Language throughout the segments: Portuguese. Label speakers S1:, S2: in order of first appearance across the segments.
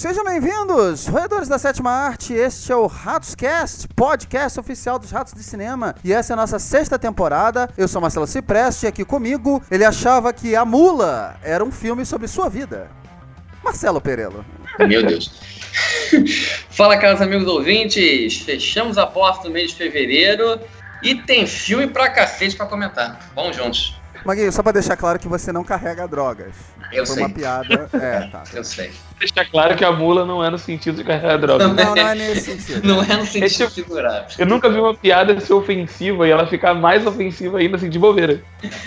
S1: Sejam bem-vindos, roedores da sétima arte. Este é o RatosCast, podcast oficial dos Ratos de Cinema. E essa é a nossa 6ª temporada. Eu sou Marcelo Cipreste e aqui comigo ele achava que A Mula era um filme sobre sua vida. Marcelo Perello.
S2: Meu Deus. Fala, caros amigos ouvintes. Fechamos a porta no mês de fevereiro e tem filme pra cacete pra comentar. Vamos juntos.
S1: Maguinho, só pra deixar claro que você não carrega drogas.
S2: Eu
S1: Foi
S2: sei.
S1: uma piada. Tá.
S2: Eu sei.
S3: Deixar claro que a mula não é no sentido de carregar droga.
S1: Não é nesse sentido.
S2: Não é no sentido figurado.
S3: Eu nunca vi uma piada ser ofensiva e ela ficar mais ofensiva ainda assim de bobeira.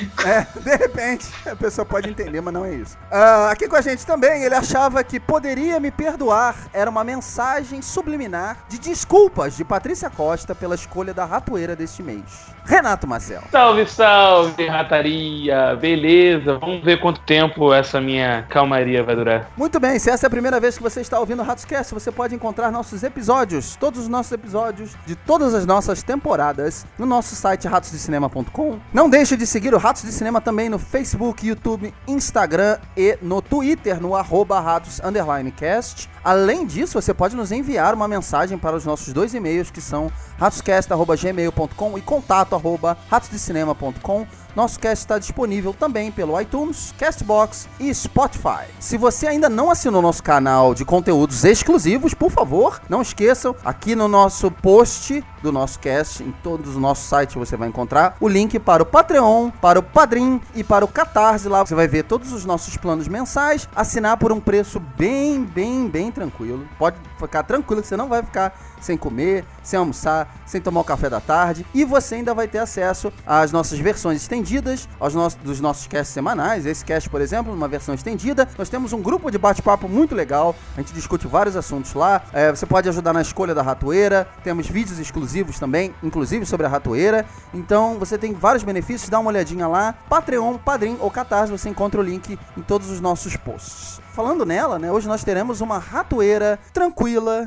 S1: De repente, a pessoa pode entender, mas não é isso. Aqui com a gente também, ele achava que poderia me perdoar. Era uma mensagem subliminar de desculpas de Patrícia Costa pela escolha da ratoeira deste mês. Renato Marcel.
S3: Salve, salve, rataria. Beleza, vamos ver quanto tempo essa minha calmaria vai durar.
S1: Muito bem, se essa é a primeira vez que você está ouvindo o RatosCast, você pode encontrar nossos episódios, todos os nossos episódios de todas as nossas temporadas no nosso site ratosdecinema.com. Não deixe de seguir o Ratos de Cinema também no Facebook, YouTube, Instagram e no Twitter, no @ratos_cast. Além disso, você pode nos enviar uma mensagem para os nossos 2 e-mails, que são ratoscast@gmail.com e contato@ratosdecinema.com. Nosso cast está disponível também pelo iTunes, Castbox e Spotify. Se você ainda não assinou nosso canal de conteúdos exclusivos, por favor, não esqueçam, aqui no nosso post do nosso cast, em todos os nossos sites você vai encontrar o link para o Patreon, para o Padrim e para o Catarse. Lá você vai ver todos os nossos planos mensais, assinar por um preço bem tranquilo. Pode ficar tranquilo que você não vai ficar sem comer, sem almoçar, sem tomar o café da tarde. E você ainda vai ter acesso às nossas versões estendidas, dos nossos casts semanais. Esse cast, por exemplo, numa versão estendida. Nós temos um grupo de bate-papo muito legal. A gente discute vários assuntos lá. Você pode ajudar na escolha da ratoeira. Temos vídeos exclusivos também, inclusive sobre a ratoeira. Então você tem vários benefícios. Dá uma olhadinha lá. Patreon, Padrim ou Catarse. Você encontra o link em todos os nossos posts. Falando nela, né? Hoje nós teremos uma ratoeira tranquila,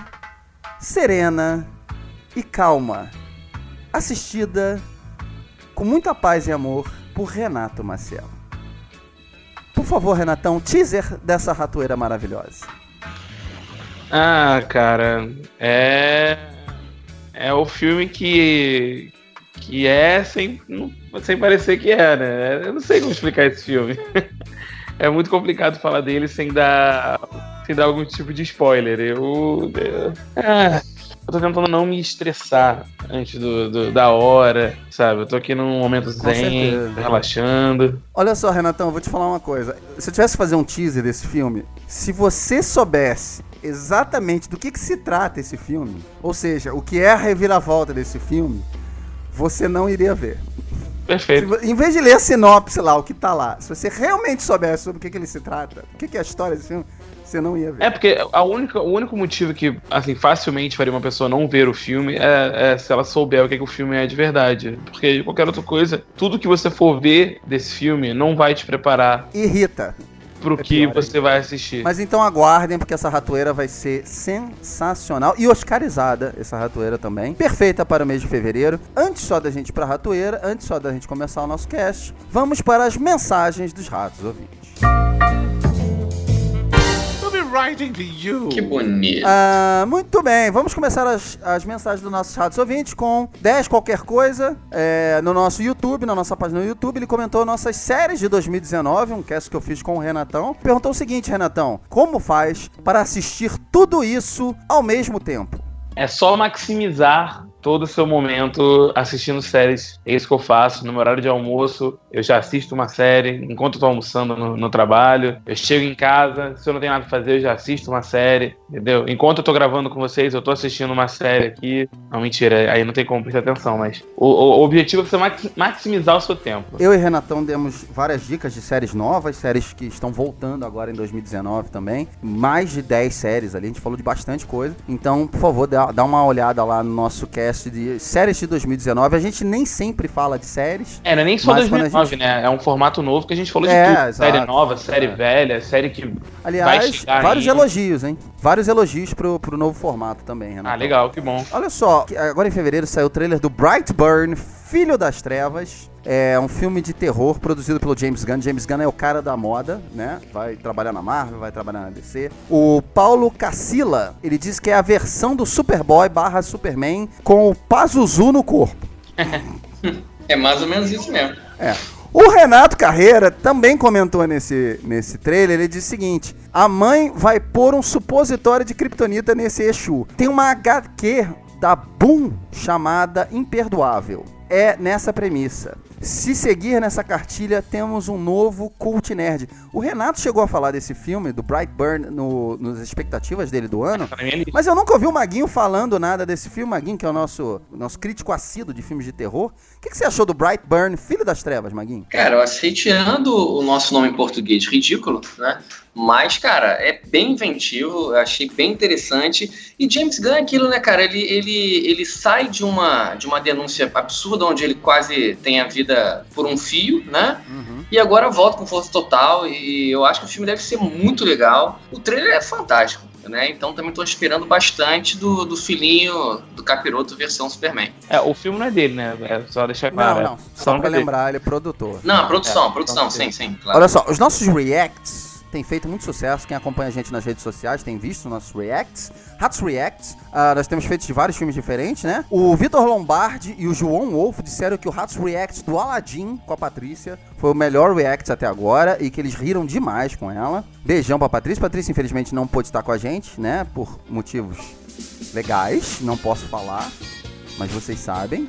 S1: serena e calma, assistida com muita paz e amor por Renato Marcel. Por favor, Renatão, teaser dessa ratoeira maravilhosa.
S3: Ah, cara, é o filme que é sem parecer que é, né? Eu não sei como explicar esse filme. É muito complicado falar dele sem dar algum tipo de spoiler. Eu tô tentando não me estressar antes da hora, sabe? Eu tô aqui num momento zen, relaxando.
S1: Olha só, Renatão, eu vou te falar uma coisa. Se eu tivesse que fazer um teaser desse filme, se você soubesse exatamente do que se trata esse filme, ou seja, o que é a reviravolta desse filme, você não iria ver.
S3: Perfeito.
S1: Em vez de ler a sinopse lá, o que tá lá, se você realmente soubesse sobre o que ele se trata, o que é a história desse filme, você não ia ver.
S3: Porque o único motivo que, assim, facilmente faria uma pessoa não ver o filme é se ela souber o que o filme é de verdade. Porque qualquer outra coisa, tudo que você for ver desse filme não vai te preparar.
S1: Irrita.
S3: Pro que você vai assistir.
S1: Mas então aguardem, porque essa ratoeira vai ser sensacional e oscarizada, essa ratoeira também. Perfeita para o mês de fevereiro. Antes só da gente ir pra ratoeira, antes só da gente começar o nosso cast, vamos para as mensagens dos ratos ouvintes.
S2: Que bonito.
S1: Muito bem, vamos começar as mensagens dos nossos ratos ouvintes com 10 qualquer coisa no nosso YouTube, na nossa página no YouTube. Ele comentou nossas séries de 2019, um cast que eu fiz com o Renatão. Perguntou o seguinte, Renatão: como faz para assistir tudo isso ao mesmo tempo?
S3: É só maximizar todo o seu momento assistindo séries. É isso que eu faço. No meu horário de almoço, eu já assisto uma série. Enquanto eu tô almoçando no trabalho, eu chego em casa, se eu não tenho nada pra fazer, eu já assisto uma série, entendeu? Enquanto eu tô gravando com vocês, eu tô assistindo uma série aqui. Não, mentira, aí não tem como prestar atenção, mas o objetivo é você maximizar o seu tempo.
S1: Eu e Renatão demos várias dicas de séries novas, séries que estão voltando agora em 2019 também. Mais de 10 séries ali, a gente falou de bastante coisa. Então, por favor, dá uma olhada lá no nosso cast de séries de 2019. A gente nem sempre fala de séries.
S3: Não é nem só 2019, né? É um formato novo que a gente falou de tudo.
S1: Exato,
S3: série nova, série velha, série que
S1: aliás,
S3: vai chegar
S1: vários
S3: ainda.
S1: elogios, hein? Vários elogios pro novo formato também, Renato.
S3: Legal, que bom.
S1: Olha só, agora em fevereiro saiu o trailer do Brightburn Filho das Trevas. É um filme de terror produzido pelo James Gunn. James Gunn é o cara da moda, né? Vai trabalhar na Marvel, vai trabalhar na DC. O Paulo Cassila, ele diz que é a versão do Superboy / Superman com o Pazuzu no corpo.
S2: É mais ou menos isso mesmo.
S1: O Renato Carreira também comentou nesse trailer, ele disse o seguinte: a mãe vai pôr um supositório de kryptonita nesse Exu. Tem uma HQ da Boom chamada Imperdoável. É nessa premissa. Se seguir nessa cartilha, temos um novo cult nerd. O Renato chegou a falar desse filme, do Brightburn, nas expectativas dele do ano. Mas eu nunca ouvi o Maguinho falando nada desse filme. Maguinho, que é o nosso crítico assíduo de filmes de terror. O que você achou do Brightburn, Filho das Trevas, Maguinho?
S2: Cara, eu achei, tirando o nosso nome em português ridículo, né? Mas, cara, é bem inventivo, eu achei bem interessante. E James Gunn é aquilo, né, cara? Ele sai de uma denúncia absurda, onde ele quase tem a vida por um fio, né? Uhum. E agora volta com força total. E eu acho que o filme deve ser muito legal. O trailer é fantástico, né? Então também tô esperando bastante do filhinho do Capiroto versão Superman.
S3: O filme não é dele, né? É só deixar claro.
S1: Não. Só pra lembrar, ele é produtor.
S2: Não, produção, sim, claro.
S1: Olha só, os nossos reacts tem feito muito sucesso. Quem acompanha a gente nas redes sociais tem visto nossos reacts. Ratos Reacts. Nós temos feito de vários filmes diferentes, né? O Vitor Lombardi e o João Wolf disseram que o Ratos Reacts do Aladdin com a Patrícia foi o melhor react até agora e que eles riram demais com ela. Beijão pra Patrícia. Patrícia, infelizmente, não pôde estar com a gente, né? Por motivos legais. Não posso falar, mas vocês sabem.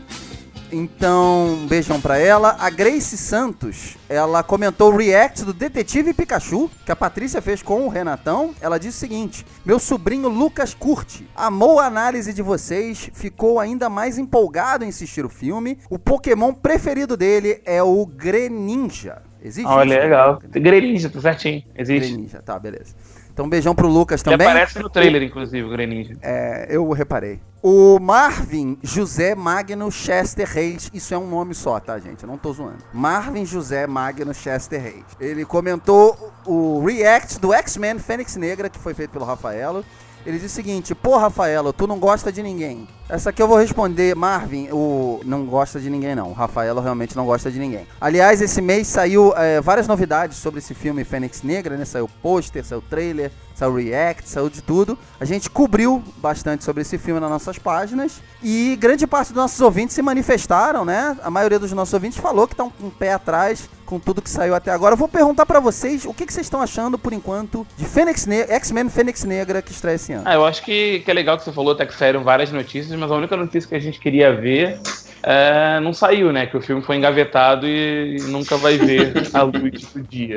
S1: Então, um beijão pra ela. A Grace Santos, ela comentou o react do Detetive Pikachu, que a Patrícia fez com o Renatão. Ela disse o seguinte: meu sobrinho Lucas curte, amou a análise de vocês, ficou ainda mais empolgado em assistir o filme. O Pokémon preferido dele é o Greninja. Existe?
S3: Olha, legal. Greninja, tá certinho. Existe.
S1: Greninja, tá, beleza. Então, um beijão pro Lucas também.
S3: Ele aparece no trailer, inclusive, o Greninja.
S1: Eu reparei. O Marvin José Magno Chester Reis. Isso é um nome só, tá, gente? Eu não tô zoando. Marvin José Magno Chester Reis. Ele comentou o react do X-Men Fênix Negra, que foi feito pelo Rafaelo. Ele diz o seguinte: pô, Rafaelo, tu não gosta de ninguém. Essa aqui eu vou responder, Marvin, não gosta de ninguém não. O Rafaelo realmente não gosta de ninguém. Aliás, esse mês saiu várias novidades sobre esse filme Fênix Negra, né? Saiu pôster, saiu trailer, saiu react, saiu de tudo. A gente cobriu bastante sobre esse filme nas nossas páginas. E grande parte dos nossos ouvintes se manifestaram, né? A maioria dos nossos ouvintes falou que estão com o pé atrás com tudo que saiu até agora. Eu vou perguntar pra vocês o que vocês estão achando, por enquanto, de X-Men Fênix Negra, que estreia esse ano.
S3: Eu acho que é legal que você falou, até que saíram várias notícias, mas a única notícia que a gente queria ver não saiu, né? Que o filme foi engavetado e nunca vai ver a luz do dia.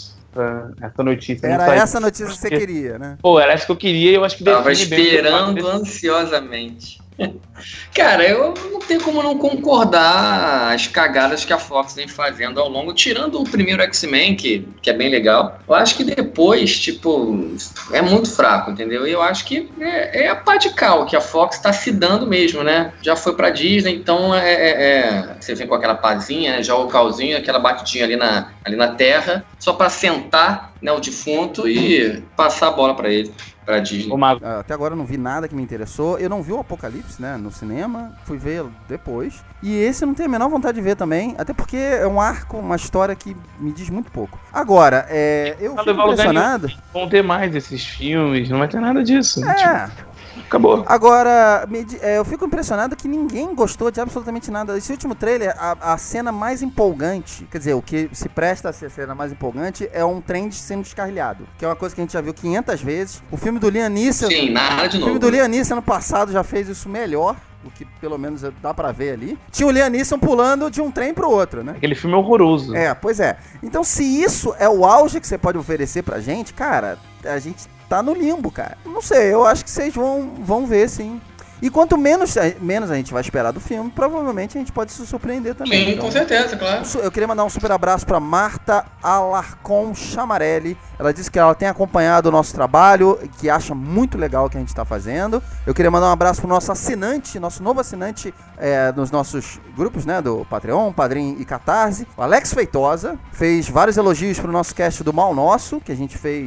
S3: Essa notícia
S1: era
S3: não saiu.
S1: Essa notícia que você queria, né?
S3: Pô, era essa que eu queria e eu acho que...
S2: Tava esperando ansiosamente. Cara, eu não tenho como não concordar as cagadas que a Fox vem fazendo ao longo, tirando o primeiro X-Men, que é bem legal. Eu acho que depois, tipo, é muito fraco, entendeu? E eu acho que é a pá de cal que a Fox tá se dando mesmo, né? Já foi pra Disney, então você vem com aquela pazinha, né? Já o calzinho, aquela batidinha ali na terra, só pra sentar, né, o defunto e passar a bola pra ele. Pra Disney.
S1: Até agora eu não vi nada que me interessou. Eu não vi o Apocalipse, né, no cinema. Fui ver depois. E esse eu não tenho a menor vontade de ver também. Até porque é um arco, uma história que me diz muito pouco. Agora, eu fico impressionado.
S3: Vão ter mais esses filmes, não vai ter nada disso. Acabou.
S1: Agora, eu fico impressionado que ninguém gostou de absolutamente nada. Esse último trailer, a cena mais empolgante, quer dizer, o que se presta a ser a cena mais empolgante é um trem sendo descarrilhado, que é uma coisa que a gente já viu 500 vezes. O filme do Liam Neeson...
S2: Sim, nada de novo.
S1: O filme do Liam Neeson ano passado já fez isso melhor, o que pelo menos dá pra ver ali. Tinha o Liam Neeson pulando de um trem pro outro, né?
S3: Aquele filme é horroroso.
S1: Pois é. Então, se isso é o auge que você pode oferecer pra gente, cara, a gente tá no limbo, cara. Não sei, eu acho que vocês vão ver, sim. E quanto menos a gente vai esperar do filme, provavelmente a gente pode se surpreender também.
S2: Sim, então, com certeza, claro.
S1: Eu queria mandar um super abraço pra Marta Alarcon Chamarelli. Ela disse que ela tem acompanhado o nosso trabalho, que acha muito legal o que a gente tá fazendo. Eu queria mandar um abraço pro nosso assinante, nosso novo assinante nos nossos grupos, né, do Patreon, Padrim e Catarse. O Alex Feitosa fez vários elogios pro nosso cast do Mal Nosso, que a gente fez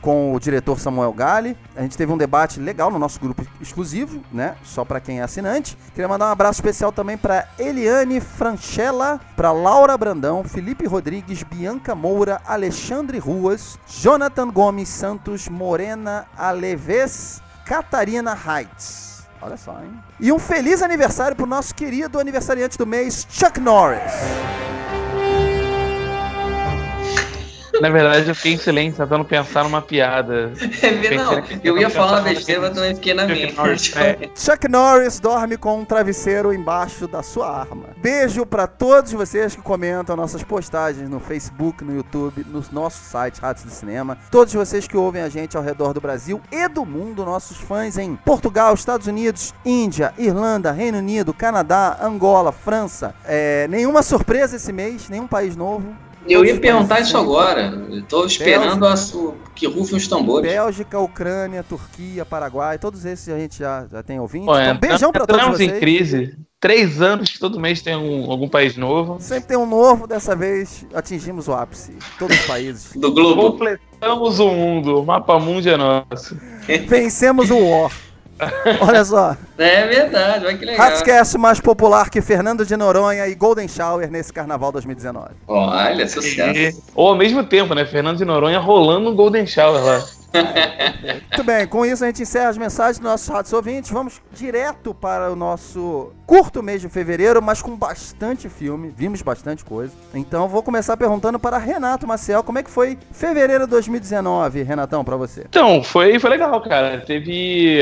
S1: com o diretor Samuel Gali. A gente teve um debate legal no nosso grupo exclusivo, né? Só para quem é assinante. Queria mandar um abraço especial também para Eliane Franchella, para Laura Brandão, Felipe Rodrigues, Bianca Moura, Alexandre Ruas, Jonathan Gomes Santos, Morena Aleves, Catarina Heights. Olha só, hein? E um feliz aniversário pro nosso querido aniversariante do mês, Chuck Norris.
S3: Na verdade, eu fiquei em silêncio, tentando pensar numa piada.
S2: Eu ia falar uma besteira, mas também fiquei na minha.
S1: Chuck Norris dorme com um travesseiro embaixo da sua arma. Beijo pra todos vocês que comentam nossas postagens no Facebook, no YouTube, no nosso site Ratos do Cinema. Todos vocês que ouvem a gente ao redor do Brasil e do mundo, nossos fãs em Portugal, Estados Unidos, Índia, Irlanda, Reino Unido, Canadá, Angola, França. Nenhuma surpresa esse mês, nenhum país novo.
S2: Eu ia perguntar isso agora. Estou esperando que rufem os tambores.
S1: Bélgica, Ucrânia, Turquia, Paraguai, todos esses a gente já tem ouvindo. Então, beijão pra todos vocês.
S3: Estamos em crise. 3 anos que todo mês tem algum país novo.
S1: Sempre tem um novo, dessa vez atingimos o ápice. Todos os países.
S2: Do globo.
S3: Completamos o mundo. O mapa mundo é nosso.
S1: Vencemos o War. Olha só.
S2: É verdade, olha que legal.
S1: Ratscast mais popular que Fernando de Noronha e Golden Shower nesse Carnaval 2019.
S2: Olha, sucesso.
S3: Ou ao mesmo tempo, né? Fernando de Noronha rolando um Golden Shower lá.
S1: Muito bem, com isso a gente encerra as mensagens dos nossos rádios ouvintes. Vamos direto para o nosso curto mês de fevereiro, mas com bastante filme. Vimos bastante coisa. Então vou começar perguntando para Renato Maciel, como é que foi fevereiro de 2019, Renatão, para você?
S3: Então, foi legal, cara. Teve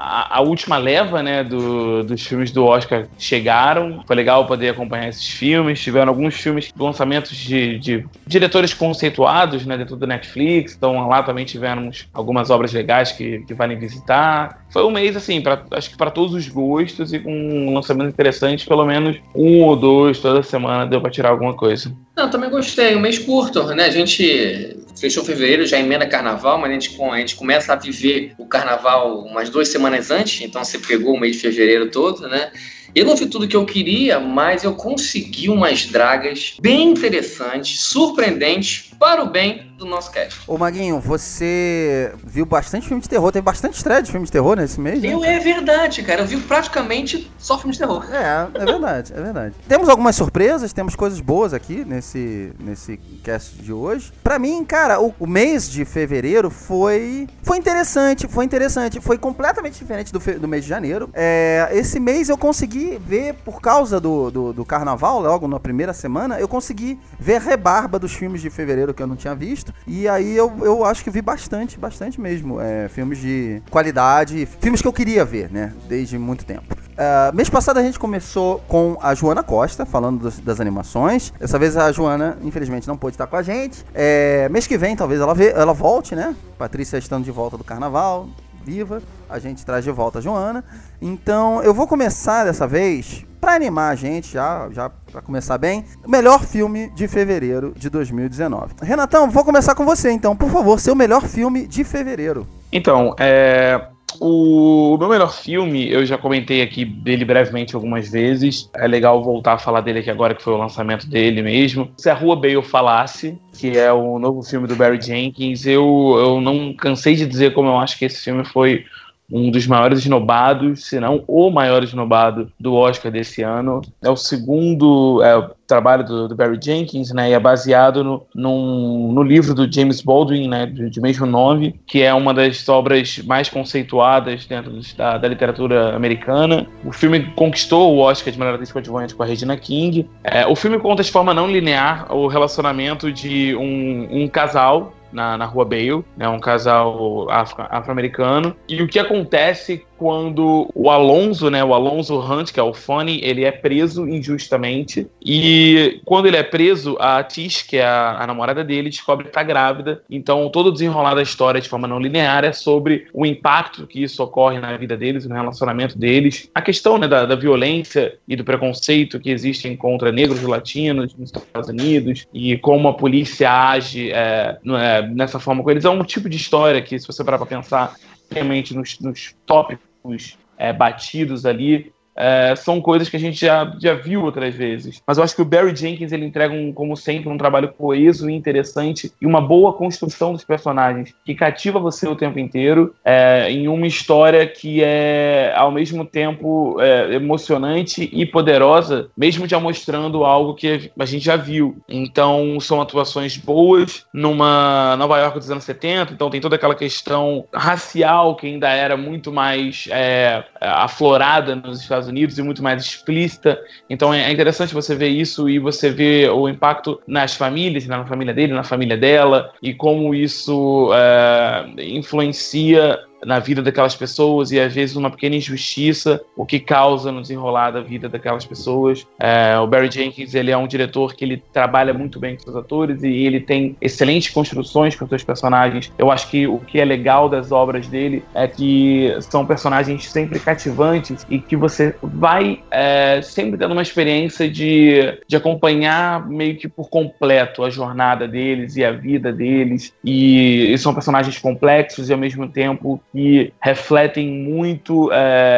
S3: a última leva, né, dos filmes do Oscar chegaram. Foi legal poder acompanhar esses filmes. Tiveram alguns filmes, lançamentos de diretores conceituados, né, dentro do Netflix. Então lá também tivemos algumas obras legais que valem visitar. Foi um mês, assim, acho que para todos os gostos e com um lançamento interessante, pelo menos 1 ou 2 toda semana deu para tirar alguma coisa.
S2: Não, também gostei. Um mês curto, né? A gente fechou fevereiro, já emenda carnaval, mas a gente começa a viver o carnaval umas 2 semanas antes, então você pegou o mês de fevereiro todo, né? Eu não vi tudo que eu queria, mas eu consegui umas dragas bem interessantes, surpreendentes, para o bem do nosso cast.
S1: Ô Maguinho, você viu bastante filme de terror, teve bastante estreia de filme de terror nesse mês, né?
S2: É verdade, cara, eu vi praticamente só filme de terror.
S1: É verdade, é verdade. Temos algumas surpresas, temos coisas boas aqui nesse cast de hoje. Pra mim, cara, o mês de fevereiro foi interessante, foi completamente diferente do mês de janeiro. Esse mês eu consegui ver, por causa do carnaval, logo na primeira semana, eu consegui ver a rebarba dos filmes de fevereiro que eu não tinha visto, e aí eu acho que vi bastante mesmo, filmes de qualidade, filmes que eu queria ver, né, desde muito tempo. Mês passado a gente começou com a Joana Costa, falando das animações. Dessa vez a Joana, infelizmente, não pôde estar com a gente. Mês que vem, talvez ela volte, né, Patrícia estando de volta do carnaval, viva, a gente traz de volta a Joana. Então eu vou começar dessa vez, pra animar a gente, já pra começar bem, o melhor filme de fevereiro de 2019. Renatão, vou começar com você então, por favor, seu melhor filme de fevereiro.
S3: Então, o meu melhor filme, eu já comentei aqui dele brevemente algumas vezes. É legal voltar a falar dele aqui agora, que foi o lançamento dele mesmo. Se a Rua Bale Falasse, que é o novo filme do Barry Jenkins, eu não cansei de dizer como eu acho que esse filme foi um dos maiores esnobados, se não o maior esnobado do Oscar desse ano. É o segundo trabalho do Barry Jenkins, né, e é baseado no livro do James Baldwin, né, de mesmo nome, que é uma das obras mais conceituadas dentro da literatura americana. O filme conquistou o Oscar de melhor atriz coadjuvante com a Regina King. O filme conta de forma não linear o relacionamento de um casal na Rua Bale, né, um casal afro-americano, e o que acontece quando o Alonso Hunt, que é o Funny, ele é preso injustamente, e quando ele é preso, a Tish, que é a namorada dele, descobre que está grávida. Então todo o desenrolar da história de forma não linear é sobre o impacto que isso ocorre na vida deles, no relacionamento deles, a questão, né, da violência e do preconceito que existem contra negros e latinos nos Estados Unidos, e como a polícia age nessa forma com eles. É um tipo de história que, se você parar para pensar realmente nos tópicos batidos ali, são coisas que a gente já viu outras vezes. Mas eu acho que o Barry Jenkins, ele entrega, como sempre, um trabalho coeso e interessante e uma boa construção dos personagens, que cativa você o tempo inteiro, em uma história que é, ao mesmo tempo, emocionante e poderosa, mesmo já mostrando algo que a gente já viu. Então, são atuações boas numa Nova York dos anos 70, então tem toda aquela questão racial que ainda era muito mais aflorada nos Estados Unidos e muito mais explícita. Então é interessante você ver isso e você ver o impacto nas famílias, na família dele, na família dela, e como isso influencia na vida daquelas pessoas e às vezes uma pequena injustiça, o que causa no desenrolar da vida daquelas pessoas. O Barry Jenkins, ele é um diretor que ele trabalha muito bem com seus atores e ele tem excelentes construções com seus personagens. Eu acho que o que é legal das obras dele é que são personagens sempre cativantes e que você vai sempre tendo uma experiência de acompanhar meio que por completo a jornada deles e a vida deles, e são personagens complexos e ao mesmo tempo que refletem muito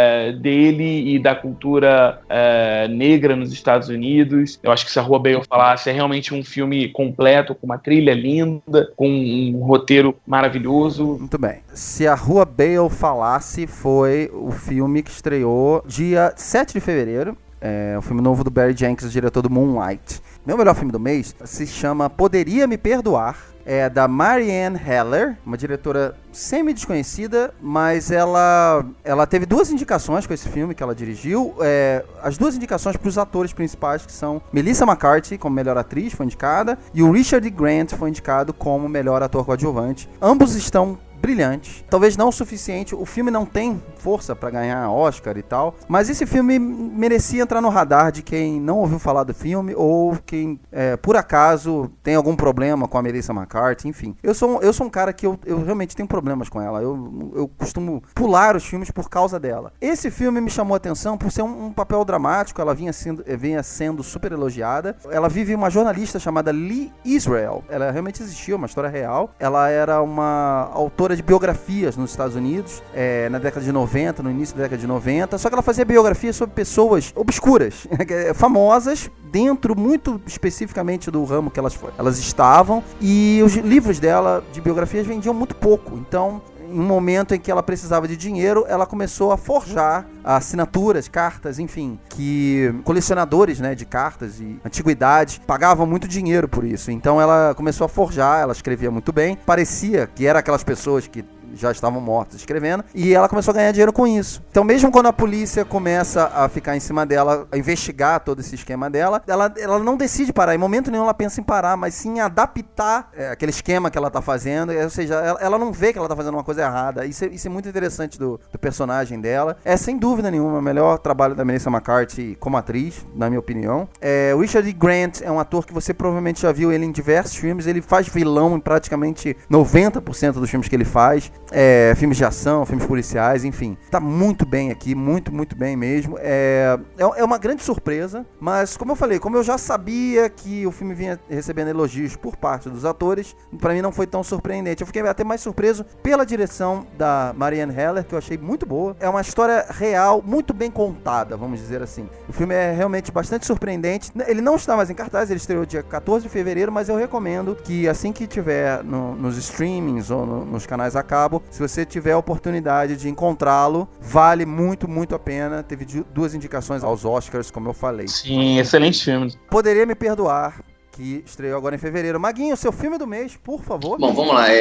S3: dele e da cultura negra nos Estados Unidos. Eu acho que Se a Rua Bale Falasse é realmente um filme completo, com uma trilha linda, com um roteiro maravilhoso.
S1: Muito bem. Se a Rua Bale Falasse foi o filme que estreou dia 7 de fevereiro. O filme novo do Barry Jenkins, diretor do Moonlight. Meu melhor filme do mês se chama Poderia Me Perdoar. É da Marianne Heller, uma diretora semi-desconhecida, mas ela teve 2 indicações com esse filme que ela dirigiu. As 2 indicações para os atores principais, que são Melissa McCarthy como melhor atriz, foi indicada, e o Richard Grant foi indicado como melhor ator coadjuvante. Ambos estão brilhante, talvez não o suficiente, o filme não tem força pra ganhar Oscar e tal, mas esse filme merecia entrar no radar de quem não ouviu falar do filme ou quem, por acaso, tem algum problema com a Melissa McCarthy, enfim. Eu sou um cara que eu realmente tenho problemas com ela, eu costumo pular os filmes por causa dela. Esse filme me chamou a atenção por ser um papel dramático, ela vinha sendo super elogiada. Ela vive uma jornalista chamada Lee Israel, ela realmente existiu, uma história real. Ela era uma autora de biografias nos Estados Unidos, na década de 90, no início da década de 90, só que ela fazia biografias sobre pessoas obscuras, famosas, dentro muito especificamente do ramo que elas estavam, e os livros dela de biografias vendiam muito pouco. Então, em um momento em que ela precisava de dinheiro, ela começou a forjar assinaturas, cartas, enfim, que colecionadores, né, de cartas e antiguidades pagavam muito dinheiro por isso. Então ela começou a forjar, ela escrevia muito bem, parecia que era aquelas pessoas que já estavam mortas escrevendo, e ela começou a ganhar dinheiro com isso. Então, mesmo quando a polícia começa a ficar em cima dela, a investigar todo esse esquema dela, ela não decide parar. Em momento nenhum ela pensa em parar, mas sim em adaptar aquele esquema que ela tá fazendo, ou seja, ela não vê que ela tá fazendo uma coisa errada. Isso é muito interessante do personagem dela. É, sem dúvida nenhuma, o melhor trabalho da Melissa McCarthy como atriz, na minha opinião. O Richard Grant é um ator que você provavelmente já viu ele em diversos filmes. Ele faz vilão em praticamente 90% dos filmes que ele faz. Filmes de ação, filmes policiais, enfim. Tá muito bem aqui, muito, muito bem mesmo. É uma grande surpresa, mas como eu falei, como eu já sabia que o filme vinha recebendo elogios por parte dos atores, pra mim não foi tão surpreendente. Eu fiquei até mais surpreso pela direção da Marianne Heller, que eu achei muito boa. É uma história real, muito bem contada, vamos dizer assim. O filme é realmente bastante surpreendente. Ele não está mais em cartaz, ele estreou dia 14 de fevereiro, mas eu recomendo que assim que tiver nos streamings ou nos canais a cabo, se você tiver a oportunidade de encontrá-lo, vale muito, muito a pena. Teve 2 indicações aos Oscars, como eu falei.
S3: Sim, excelente filme.
S1: Poderia Me Perdoar, que estreou agora em fevereiro. Maguinho, seu filme do mês, por favor.
S2: Bom, vamos lá.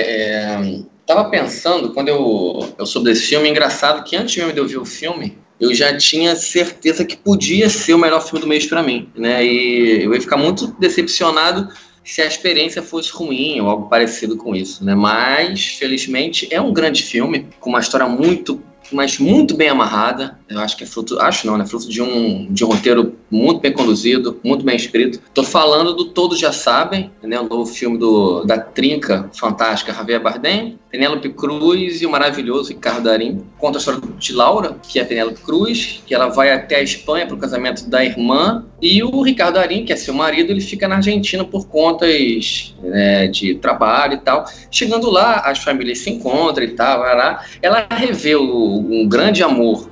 S2: Tava pensando, quando eu soube desse filme, engraçado que antes mesmo de eu ver o filme, eu já tinha certeza que podia ser o melhor filme do mês pra mim, né? E eu ia ficar muito decepcionado se a experiência fosse ruim ou algo parecido com isso, né? Mas, felizmente, é um grande filme, com uma história muito bem amarrada. Eu acho que é fruto de um roteiro muito bem conduzido, muito bem escrito. Tô falando do Todos Já Sabem, né? O novo filme da trinca fantástica Javier Bardem, Penélope Cruz e o maravilhoso Ricardo Darín. Conta a história de Laura, que é a Penélope Cruz, que ela vai até a Espanha para o casamento da irmã, e o Ricardo Darín, que é seu marido, ele fica na Argentina por contas, né, de trabalho e tal. Chegando lá, as famílias se encontram e tal, ela revê um grande amor do passado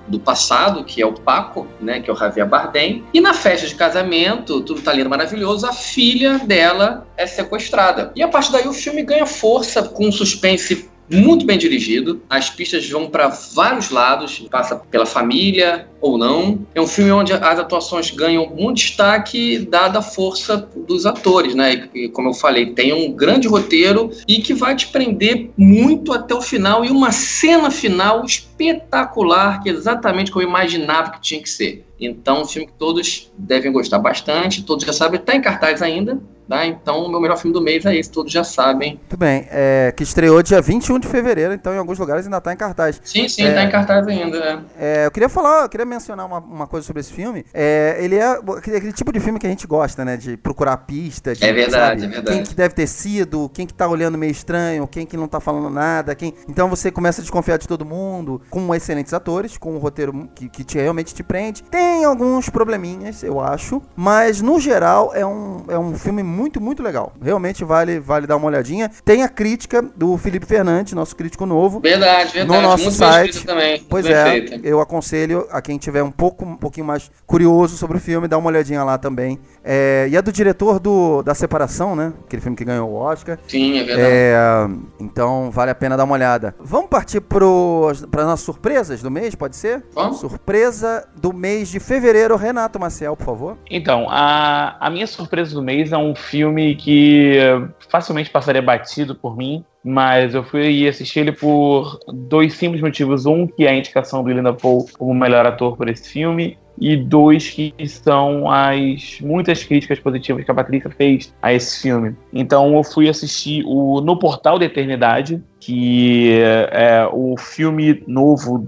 S2: passado, que é o Paco, né, que é o Javier Bardem, e na festa de casamento, tudo tá lindo, maravilhoso, a filha dela é sequestrada. E a partir daí o filme ganha força com um suspense muito bem dirigido, as pistas vão para vários lados, passa pela família ou não. É um filme onde as atuações ganham muito destaque dada a força dos atores, né? E, como eu falei, tem um grande roteiro e que vai te prender muito até o final, e uma cena final espetacular, que é exatamente como eu imaginava que tinha que ser. Então, um filme que todos devem gostar bastante, todos já sabem, está em cartaz ainda, tá? Então, o meu melhor filme do mês é esse, todos já sabem.
S1: Muito bem, que estreou dia 21 de fevereiro, então em alguns lugares ainda está em cartaz.
S2: Sim, está em cartaz ainda.
S1: Eu queria mencionar uma coisa sobre esse filme. Ele é aquele tipo de filme que a gente gosta, né? De procurar pista.
S2: É verdade, é verdade.
S1: Quem que deve ter sido, quem que tá olhando meio estranho, quem que não tá falando nada. Então você começa a desconfiar de todo mundo, com excelentes atores, com um roteiro que realmente te prende. Tem alguns probleminhas, eu acho, mas no geral é um filme muito, muito legal. Realmente vale dar uma olhadinha. Tem a crítica do Felipe Fernandes, nosso crítico novo.
S2: Verdade.
S1: No nosso
S2: muito
S1: site
S2: também.
S1: Pois eu aconselho a quem tiver um pouquinho mais curioso sobre o filme, dar uma olhadinha lá também. E é do diretor da Separação, né? Aquele filme que ganhou o Oscar.
S2: Sim, é verdade.
S1: Então vale a pena dar uma olhada. Vamos partir para as nossas surpresas do mês, pode ser?
S2: Vamos.
S1: Surpresa do mês de fevereiro, Renato Maciel, por favor.
S3: Então, a minha surpresa do mês é um filme que facilmente passaria batido por mim, mas eu fui assistir ele por dois simples motivos. Um, que é a indicação do Willem Dafoe como melhor ator por esse filme, e dois, que são as muitas críticas positivas que a Patrícia fez a esse filme. Então eu fui assistir No Portal da Eternidade, que é o filme novo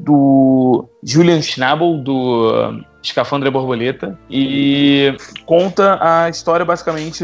S3: do Julian Schnabel, do Escafandra e Borboleta, e conta a história basicamente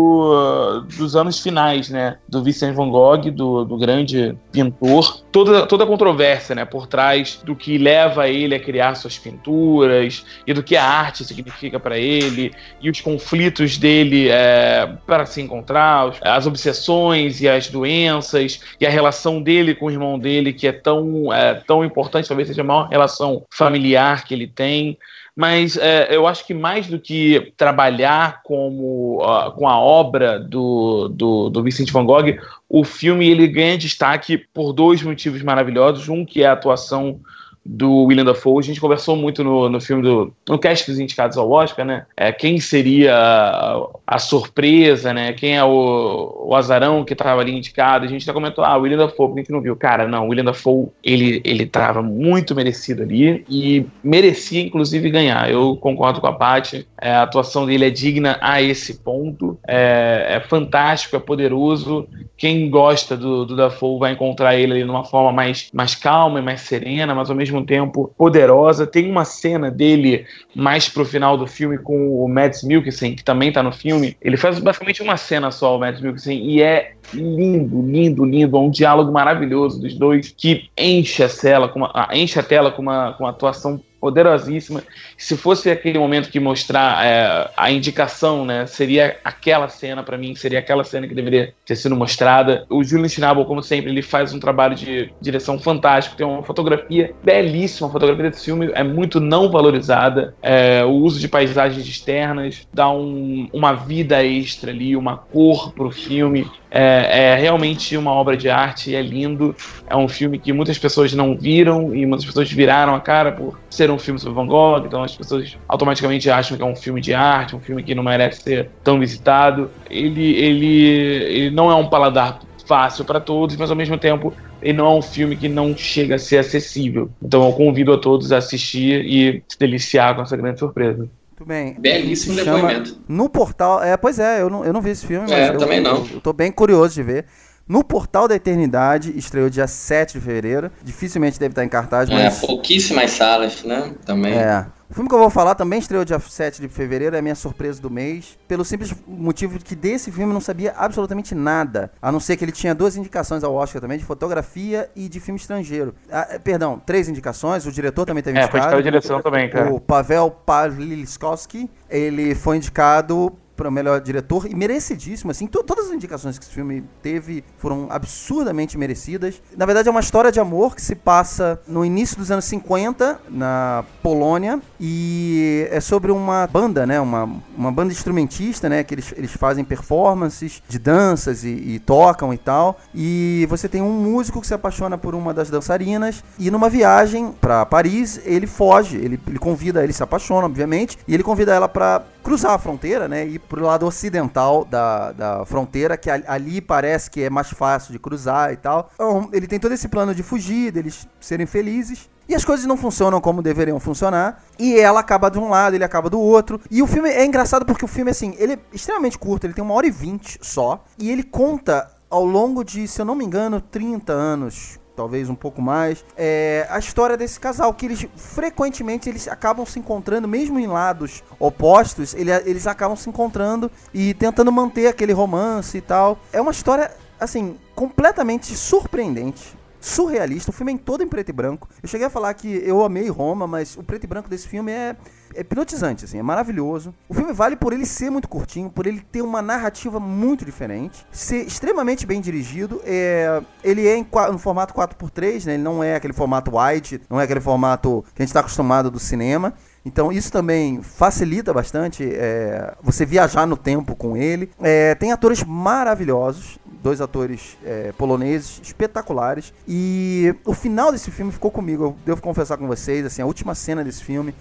S3: dos anos finais, né, do Vincent van Gogh, do grande pintor. Toda a controvérsia, né, por trás do que leva ele a criar suas pinturas e do que a arte significa para ele, e os conflitos dele para se encontrar, as obsessões e as doenças, e a relação dele com o irmão dele, que é tão importante, talvez seja a maior relação familiar que ele tem. Mas eu acho que mais do que trabalhar com a obra do Vincent van Gogh, o filme ele ganha destaque por dois motivos maravilhosos. Um, que é a atuação do Willem Dafoe. A gente conversou muito no filme no cast dos indicados ao Oscar, né? Quem seria a surpresa, né? Quem é o azarão que estava ali indicado. A gente já comentou, o Willem Dafoe, por que não viu? Cara, não, o Willem Dafoe, ele estava muito merecido ali e merecia, inclusive, ganhar. Eu concordo com a Paty. A atuação dele é digna a esse ponto. É fantástico, é poderoso. Quem gosta do Dafoe vai encontrar ele ali numa forma mais calma e mais serena, mas ao mesmo tempo poderosa. Tem uma cena dele mais pro final do filme com o Mads Mikkelsen, que também tá no filme. Ele faz basicamente uma cena só, o Mads Mikkelsen, e é lindo, lindo, lindo. É um diálogo maravilhoso dos dois, que enche a tela com uma atuação poderosíssima. Se fosse aquele momento que mostrar a indicação, né, seria aquela cena, para mim, seria aquela cena que deveria ter sido mostrada. O Julian Schnabel, como sempre, ele faz um trabalho de direção fantástico, tem uma fotografia belíssima. A fotografia desse filme é muito não valorizada. O uso de paisagens externas dá uma vida extra ali, uma cor pro filme. É realmente uma obra de arte e é lindo. É um filme que muitas pessoas não viram e muitas pessoas viraram a cara por ser um filme sobre Van Gogh, então as pessoas automaticamente acham que é um filme de arte, um filme que não merece ser tão visitado. Ele não é um paladar fácil para todos, mas ao mesmo tempo ele não é um filme que não chega a ser acessível. Então eu convido a todos a assistir e se deliciar com essa grande surpresa.
S1: Muito bem.
S2: Belíssimo depoimento.
S1: No Portal... eu não vi esse filme, mas
S2: eu também não.
S1: Eu tô bem curioso de ver. No Portal da Eternidade, estreou dia 7 de fevereiro. Dificilmente deve estar em cartaz, mas...
S2: pouquíssimas salas, né? Também.
S1: O filme que eu vou falar também estreou dia 7 de fevereiro, é a minha surpresa do mês, pelo simples motivo de que desse filme eu não sabia absolutamente nada, a não ser que ele tinha 2 indicações ao Oscar também, de fotografia e de filme estrangeiro. 3 indicações, o diretor também teve indicado.
S3: Foi indicado a direção também, cara.
S1: O Pavel Pawlikowski, ele foi indicado para o melhor diretor, e merecidíssimo, assim, todas as indicações que esse filme teve foram absurdamente merecidas. Na verdade, é uma história de amor que se passa no início dos anos 50, na Polônia, e é sobre uma banda, né, uma banda instrumentista, né, que eles fazem performances de danças e tocam e tal, e você tem um músico que se apaixona por uma das dançarinas, e numa viagem para Paris, ele foge, ele convida, ele se apaixona, obviamente, e ele convida ela para cruzar a fronteira, né, e ir pro lado ocidental da fronteira, que ali parece que é mais fácil de cruzar e tal. Então, ele tem todo esse plano de fugir, deles serem felizes, e as coisas não funcionam como deveriam funcionar, e ela acaba de um lado, ele acaba do outro. E o filme é engraçado porque o filme, assim, ele é extremamente curto, ele tem 1h20 só, e ele conta ao longo de, se eu não me engano, 30 anos, talvez um pouco mais, a história desse casal, que eles frequentemente eles acabam se encontrando, mesmo em lados opostos, eles acabam se encontrando e tentando manter aquele romance e tal. É uma história, assim, completamente surpreendente, surrealista. O filme é todo em preto e branco. Eu cheguei a falar que eu amei Roma, mas o preto e branco desse filme é hipnotizante, assim, é maravilhoso. O filme vale por ele ser muito curtinho, por ele ter uma narrativa muito diferente, ser extremamente bem dirigido. Ele é no formato 4x3, né? Ele não é aquele formato wide, não é aquele formato que a gente está acostumado do cinema. Então isso também facilita bastante você viajar no tempo com ele. Tem atores maravilhosos, 2 atores poloneses espetaculares, e o final desse filme ficou comigo. Eu devo confessar com vocês, assim, a última cena desse filme,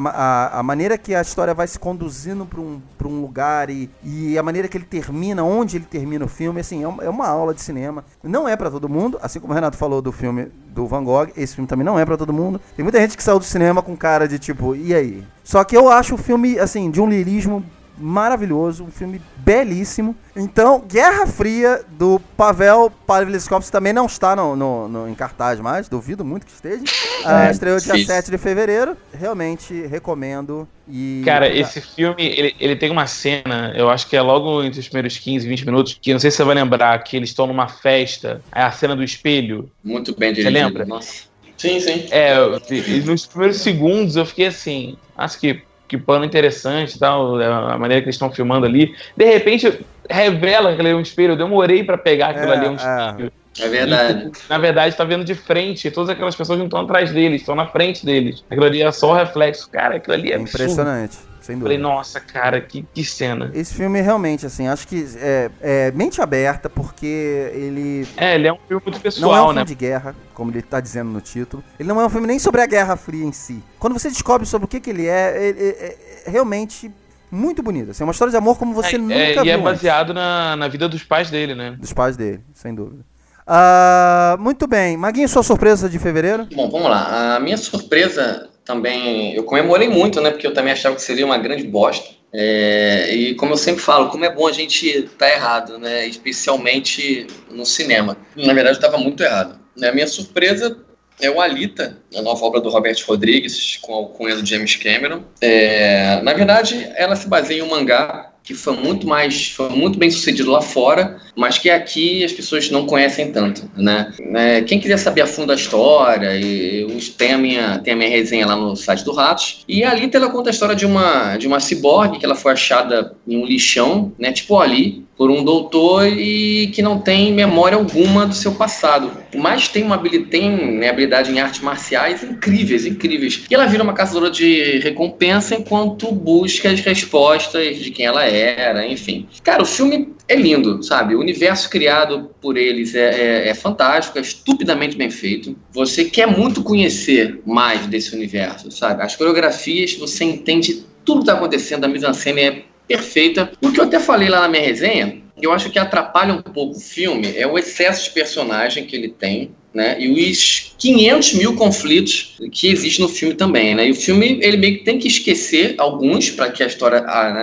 S1: a maneira que a história vai se conduzindo para um lugar e a maneira que ele termina, onde ele termina o filme, assim, é uma aula de cinema. Não é para todo mundo, assim como o Renato falou do filme do Van Gogh, esse filme também não é para todo mundo. Tem muita gente que saiu do cinema com cara de tipo, e aí? Só que eu acho o filme, assim, de um lirismo maravilhoso, um filme belíssimo. Então, Guerra Fria, do Pavel Pawlikowski, também não está em cartaz mais, duvido muito que esteja. Estreou dia 7 de fevereiro, realmente recomendo.
S3: Cara, esse filme, ele tem uma cena, eu acho que é logo entre os primeiros 15, 20 minutos, que não sei se você vai lembrar, que eles estão numa festa, é a cena do espelho.
S2: Muito bem dirigido.
S3: Você lembra?
S2: Nossa. Sim, sim.
S3: E nos primeiros segundos eu fiquei assim, acho que pano interessante e tal, a maneira que eles estão filmando ali. De repente, revela que ele é um espelho. Eu demorei pra pegar aquilo ali, um espelho.
S2: É verdade.
S3: E, na verdade, tá vendo de frente. Todas aquelas pessoas não estão atrás deles, estão na frente deles. Aquilo ali é só o reflexo. Cara, aquilo ali é
S1: impressionante. Sem dúvida.
S3: Falei, nossa, cara, que cena.
S1: Esse filme realmente, assim, acho que é mente aberta, porque ele...
S3: ele é um filme muito pessoal,
S1: né? Não é um
S3: né?
S1: filme de guerra, como ele tá dizendo no título. Ele não é um filme nem sobre a Guerra Fria em si. Quando você descobre sobre o que ele é realmente muito bonito. Assim, é uma história de amor como você nunca viu.
S3: E é baseado na vida dos pais dele, né?
S1: Dos pais dele, sem dúvida. Muito bem. Maguinho, sua surpresa de fevereiro?
S2: Bom, vamos lá. A minha surpresa também, eu comemorei muito, né? Porque eu também achava que seria uma grande bosta. E como eu sempre falo, como é bom a gente estar errado, né? Especialmente no cinema. Na verdade, eu estava muito errado. A minha surpresa é o Alita, a nova obra do Robert Rodrigues, com a alcunha do James Cameron. Na verdade, ela se baseia em um mangá que foi muito bem sucedido lá fora, mas que aqui as pessoas não conhecem tanto, né? Quem quiser saber a fundo a história, tem a minha resenha lá no site do Ratos. E a Alita, ela conta a história de uma ciborgue que ela foi achada em um lixão, né, tipo ali, por um doutor e que não tem memória alguma do seu passado. Mas tem habilidade em artes marciais incríveis. E ela vira uma caçadora de recompensa enquanto busca as respostas de quem ela era, enfim. Cara, o filme é lindo, sabe? O universo criado por eles é fantástico, é estupidamente bem feito. Você quer muito conhecer mais desse universo, sabe? As coreografias, você entende tudo que está acontecendo, a mise-en-scène é perfeita. O que eu até falei lá na minha resenha, eu acho que atrapalha um pouco o filme, é o excesso de personagem que ele tem, né? E os 500 mil conflitos que existem no filme também, né? E o filme, ele meio que tem que esquecer alguns para que a história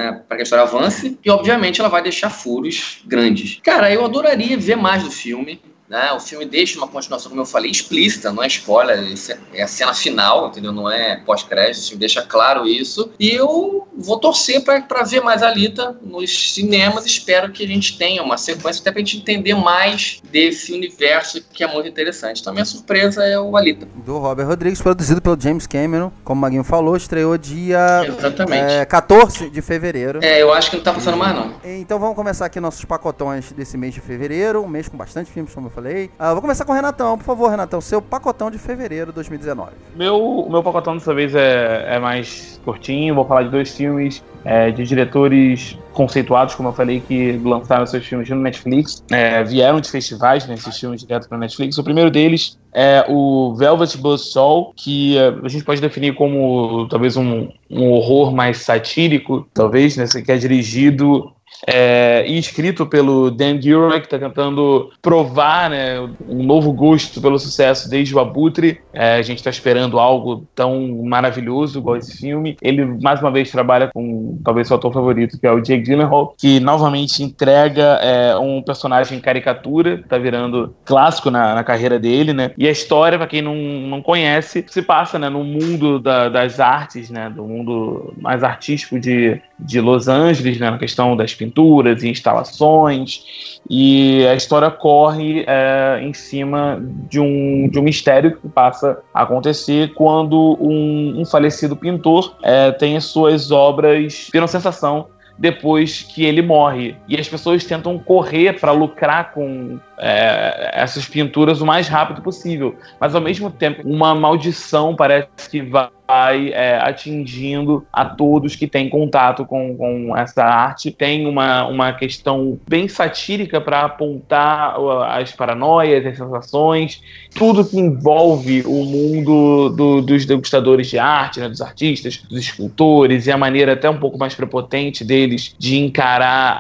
S2: avance, e obviamente ela vai deixar furos grandes. Cara, eu adoraria ver mais do filme, né? O filme deixa uma continuação, como eu falei, explícita, não é spoiler, é a cena final, entendeu? Não é pós-crédito, deixa claro isso. E eu vou torcer para ver mais Alita nos cinemas. Espero que a gente tenha uma sequência até para a gente entender mais desse universo que é muito interessante. Então, minha surpresa é o Alita.
S1: Do Robert Rodrigues, produzido pelo James Cameron. Como o Maguinho falou, estreou dia 14 de fevereiro.
S2: Eu acho que não tá passando mais, não.
S1: Então vamos começar aqui nossos pacotões desse mês de fevereiro. Um mês com bastante filmes, como eu falei. Vou começar com o Renatão. Por favor, Renatão, seu pacotão de fevereiro de 2019.
S3: O meu pacotão dessa vez é mais curtinho. Vou falar de 2 filmes de diretores conceituados, como eu falei, que lançaram seus filmes no Netflix. Vieram de festivais, né, esses filmes direto para Netflix. O primeiro deles é o Velvet Buzzsaw, que a gente pode definir como talvez um horror mais satírico, talvez, né, que é dirigido e escrito pelo Dan Gilroy, que está tentando provar, né, um novo gosto pelo sucesso desde o Abutre. A gente está esperando algo tão maravilhoso igual esse filme. Ele, mais uma vez, trabalha com talvez seu ator favorito, que é o Jake Gyllenhaal, que novamente entrega um personagem caricatura, que tá virando clássico na carreira dele, né? E a história, para quem não conhece, se passa, né, no mundo das artes, né, do mundo mais artístico de Los Angeles, né, na questão das pinturas e instalações, e a história corre em cima de um mistério que passa a acontecer quando um falecido pintor tem as suas obras viram sensação depois que ele morre, e as pessoas tentam correr para lucrar com essas pinturas o mais rápido possível, mas ao mesmo tempo uma maldição parece que vai atingindo a todos que têm contato com essa arte. Tem uma questão bem satírica para apontar as paranoias, as sensações, tudo que envolve o mundo dos degustadores de arte, né, dos artistas, dos escultores, e a maneira até um pouco mais prepotente deles de encarar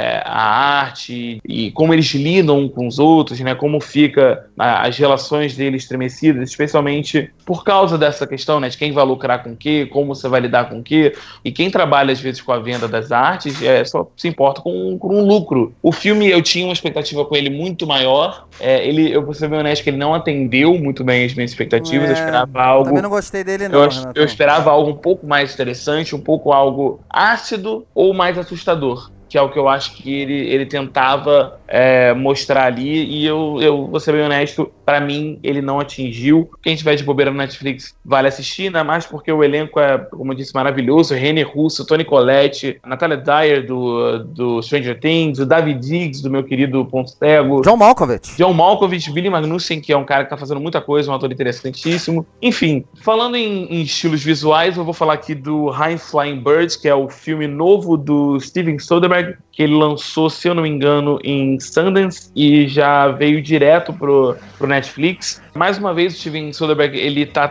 S3: a arte e como eles lidam com os outros, né, como fica as relações deles estremecidas, especialmente por causa dessa questão, né, de quem vai lucrar com o quê, como você vai lidar com o quê, e quem trabalha às vezes com a venda das artes só se importa com um lucro. O filme, eu tinha uma expectativa com ele muito maior, eu vou ser bem honesto que ele não atendeu muito bem as minhas expectativas, eu esperava algo...
S1: Também não gostei dele não,
S3: eu esperava algo um pouco mais interessante, um pouco algo ácido ou mais assustador, que é o que eu acho que ele tentava mostrar ali, e eu vou ser bem honesto, pra mim ele não atingiu. Quem tiver de bobeira no Netflix vale assistir, ainda mais porque o elenco como eu disse, maravilhoso. René Russo, Toni Collette, Natalia Dyer do Stranger Things, o David Diggs do meu querido Ponto Cego,
S1: John Malkovich,
S3: Billy Magnussen, que é um cara que tá fazendo muita coisa, um ator interessantíssimo. Enfim, falando em estilos visuais, eu vou falar aqui do High Flying Bird, que é o filme novo do Steven Soderbergh, que ele lançou, se eu não me engano, em Sundance e já veio direto pro Netflix. Mais uma vez, o Steven Soderbergh, ele tá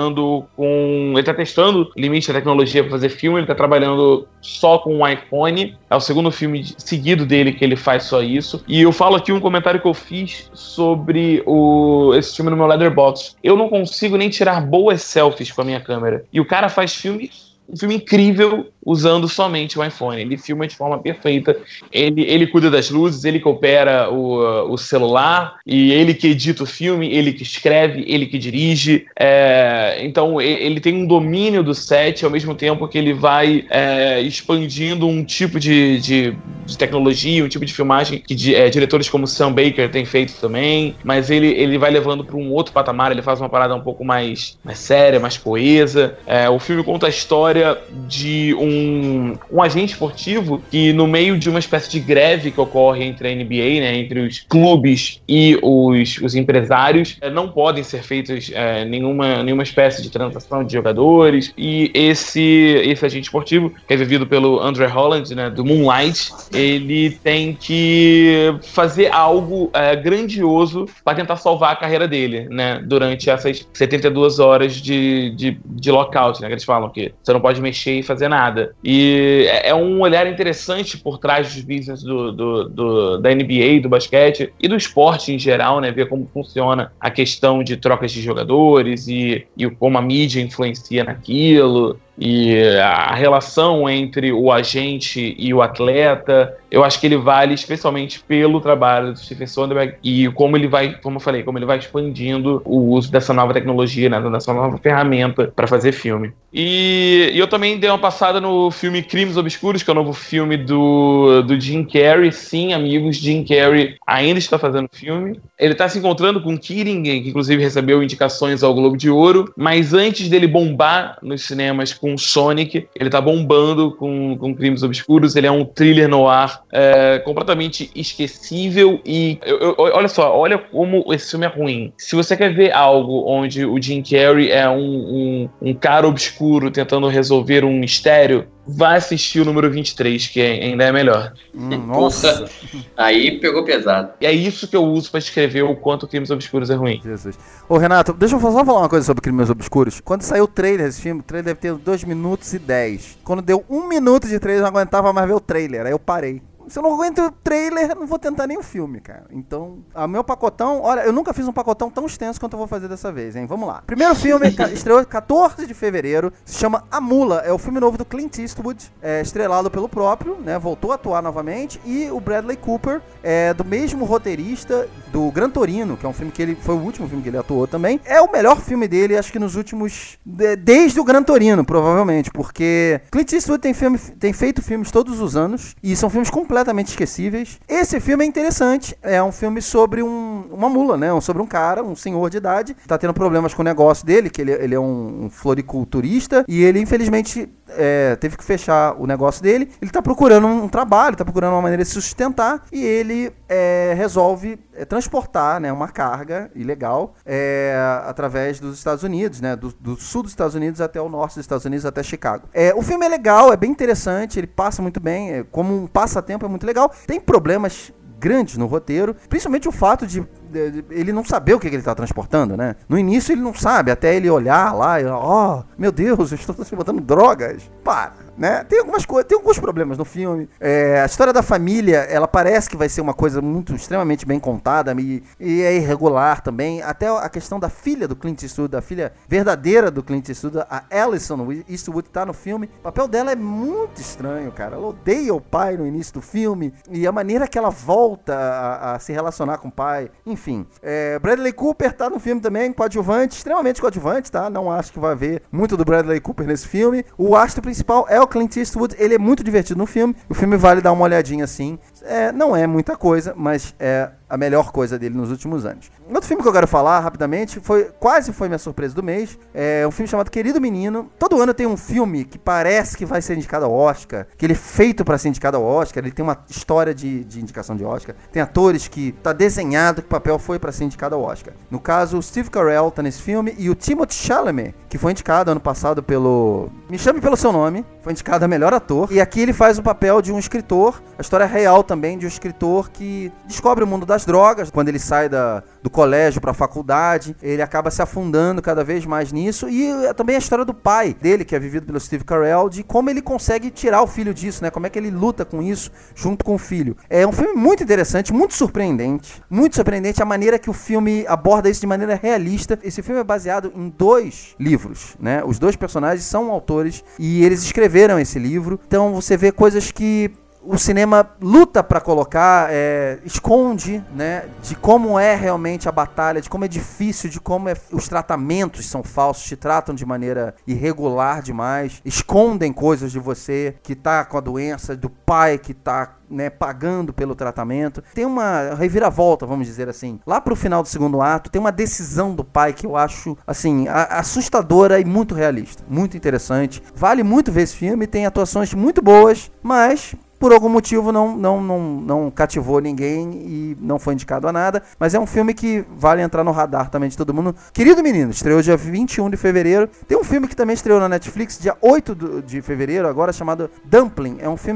S3: testando o limite da tecnologia para fazer filme, ele tá trabalhando só com um iPhone, é o segundo filme seguido dele que ele faz só isso. E eu falo aqui um comentário que eu fiz sobre esse filme no meu Letterboxd. Eu não consigo nem tirar boas selfies com a minha câmera. E o cara faz um filme incrível usando somente o iPhone. Ele filma de forma perfeita, ele cuida das luzes, ele que opera o celular, e ele que edita o filme, ele que escreve, ele que dirige. Então ele tem um domínio do set, ao mesmo tempo que ele vai expandindo um tipo de tecnologia, um tipo de filmagem que diretores como Sam Baker têm feito também, mas ele vai levando para um outro patamar, ele faz uma parada um pouco mais séria, mais coesa. O filme conta a história de um agente esportivo que, no meio de uma espécie de greve que ocorre entre a NBA, né, entre os clubes e os empresários, não podem ser feitas nenhuma espécie de transação de jogadores, e esse agente esportivo, que é vivido pelo Andre Holland, né, do Moonlight, ele tem que fazer algo grandioso para tentar salvar a carreira dele, né, durante essas 72 horas de lockout, né, que eles falam que você não pode mexer e fazer nada. E é um olhar interessante por trás dos business da NBA, do basquete e do esporte em geral, né? Ver como funciona a questão de trocas de jogadores e como a mídia influencia naquilo. a relação entre o agente e o atleta. Eu acho que ele vale especialmente pelo trabalho do Stephen Soderbergh e como ele vai, como eu falei, como ele vai expandindo o uso dessa nova tecnologia, né, dessa nova ferramenta para fazer filme. E eu também dei uma passada no filme Crimes Obscuros, que é o novo filme do Jim Carrey. Sim, amigos, Jim Carrey ainda está fazendo filme. Ele está se encontrando com Keating, que inclusive recebeu indicações ao Globo de Ouro, mas antes dele bombar nos cinemas com Sonic, ele está bombando com Crimes Obscuros. Ele é um thriller noir completamente esquecível e olha só, olha como esse filme é ruim. Se você quer ver algo onde o Jim Carrey é um cara obscuro tentando resolver um mistério, vai assistir o número 23, que ainda é melhor.
S2: Nossa, aí pegou pesado.
S3: E é isso que eu uso pra escrever o quanto Crimes Obscuros é ruim.
S1: Jesus. Ô Renato, deixa eu só falar uma coisa sobre Crimes Obscuros. Quando saiu o trailer desse filme, o trailer deve ter 2 minutos e 10. Quando deu 1 minuto de trailer, eu não aguentava mais ver o trailer, aí eu parei. Se eu não aguento o trailer, não vou tentar nem o filme, cara. Então, o meu pacotão... Olha, eu nunca fiz um pacotão tão extenso quanto eu vou fazer dessa vez, hein? Vamos lá. Primeiro filme estreou 14 de fevereiro. Se chama A Mula. É o filme novo do Clint Eastwood. Estrelado pelo próprio, né? Voltou a atuar novamente. E o Bradley Cooper, do mesmo roteirista do Gran Torino, que é um filme que ele... Foi o último filme que ele atuou também. É o melhor filme dele, acho que nos últimos... Desde o Gran Torino, provavelmente. Porque Clint Eastwood tem feito filmes todos os anos. E são filmes completamente esquecíveis. Esse filme é interessante. É um filme sobre uma mula, né? Sobre um cara, um senhor de idade, tá tendo problemas com o negócio dele, que ele é um floriculturista, e ele, infelizmente, teve que fechar o negócio dele. Ele tá procurando um trabalho, tá procurando uma maneira de se sustentar, e ele resolve transportar, né, uma carga ilegal através dos Estados Unidos, né? Do sul dos Estados Unidos até o norte dos Estados Unidos, até Chicago. O filme é legal, é bem interessante, ele passa muito bem, como um passatempo é muito legal. Tem problemas grandes no roteiro, principalmente o fato de ele não saber o que ele está transportando, né? No início ele não sabe, até ele olhar lá e, meu Deus, eu estou transportando drogas. Para, né? Tem alguns problemas no filme. A história da família, ela parece que vai ser uma coisa extremamente bem contada e é irregular também. Até a questão da filha do Clint Eastwood, da filha verdadeira do Clint Eastwood, a Alison Eastwood, tá no filme. O papel dela é muito estranho, cara. Ela odeia o pai no início do filme e a maneira que ela volta a se relacionar com o pai, enfim. Bradley Cooper tá no filme também, coadjuvante, extremamente coadjuvante, tá? Não acho que vai haver muito do Bradley Cooper nesse filme. O astro principal é o Clint Eastwood, ele é muito divertido no filme. O filme vale dar uma olhadinha assim. Não é muita coisa, mas é a melhor coisa dele nos últimos anos. Outro filme que eu quero falar rapidamente, quase foi minha surpresa do mês, é um filme chamado Querido Menino. Todo ano tem um filme que parece que vai ser indicado ao Oscar, que ele é feito para ser indicado ao Oscar, ele tem uma história de indicação de Oscar, tem atores que tá desenhado que o papel foi para ser indicado ao Oscar. No caso, o Steve Carell tá nesse filme e o Timothée Chalamet, que foi indicado ano passado pelo Me Chame Pelo Seu Nome, foi indicado a melhor ator, e aqui ele faz o papel de um escritor, a história real também de um escritor que descobre o mundo das drogas. Quando ele sai do colégio para a faculdade, ele acaba se afundando cada vez mais nisso, e também a história do pai dele, que é vivido pelo Steve Carell, de como ele consegue tirar o filho disso, né? Como é que ele luta com isso junto com o filho. É um filme muito interessante, muito surpreendente a maneira que o filme aborda isso de maneira realista. Esse filme é baseado em 2 livros, né? Os 2 personagens são autores e eles escreveram esse livro, então você vê coisas que o cinema luta para colocar, esconde, né, de como é realmente a batalha, de como é difícil, de como os tratamentos são falsos, te tratam de maneira irregular demais, escondem coisas de você que tá com a doença, do pai que tá, né, pagando pelo tratamento. Tem uma reviravolta, vamos dizer assim. Lá pro final do segundo ato, tem uma decisão do pai que eu acho, assim, assustadora e muito realista. Muito interessante. Vale muito ver esse filme, tem atuações muito boas, mas por algum motivo não cativou ninguém e não foi indicado a nada, mas é um filme que vale entrar no radar também de todo mundo. Querido Menino, estreou dia 21 de fevereiro. Tem um filme que também estreou na Netflix dia 8 de fevereiro, agora, chamado Dumpling. É um filme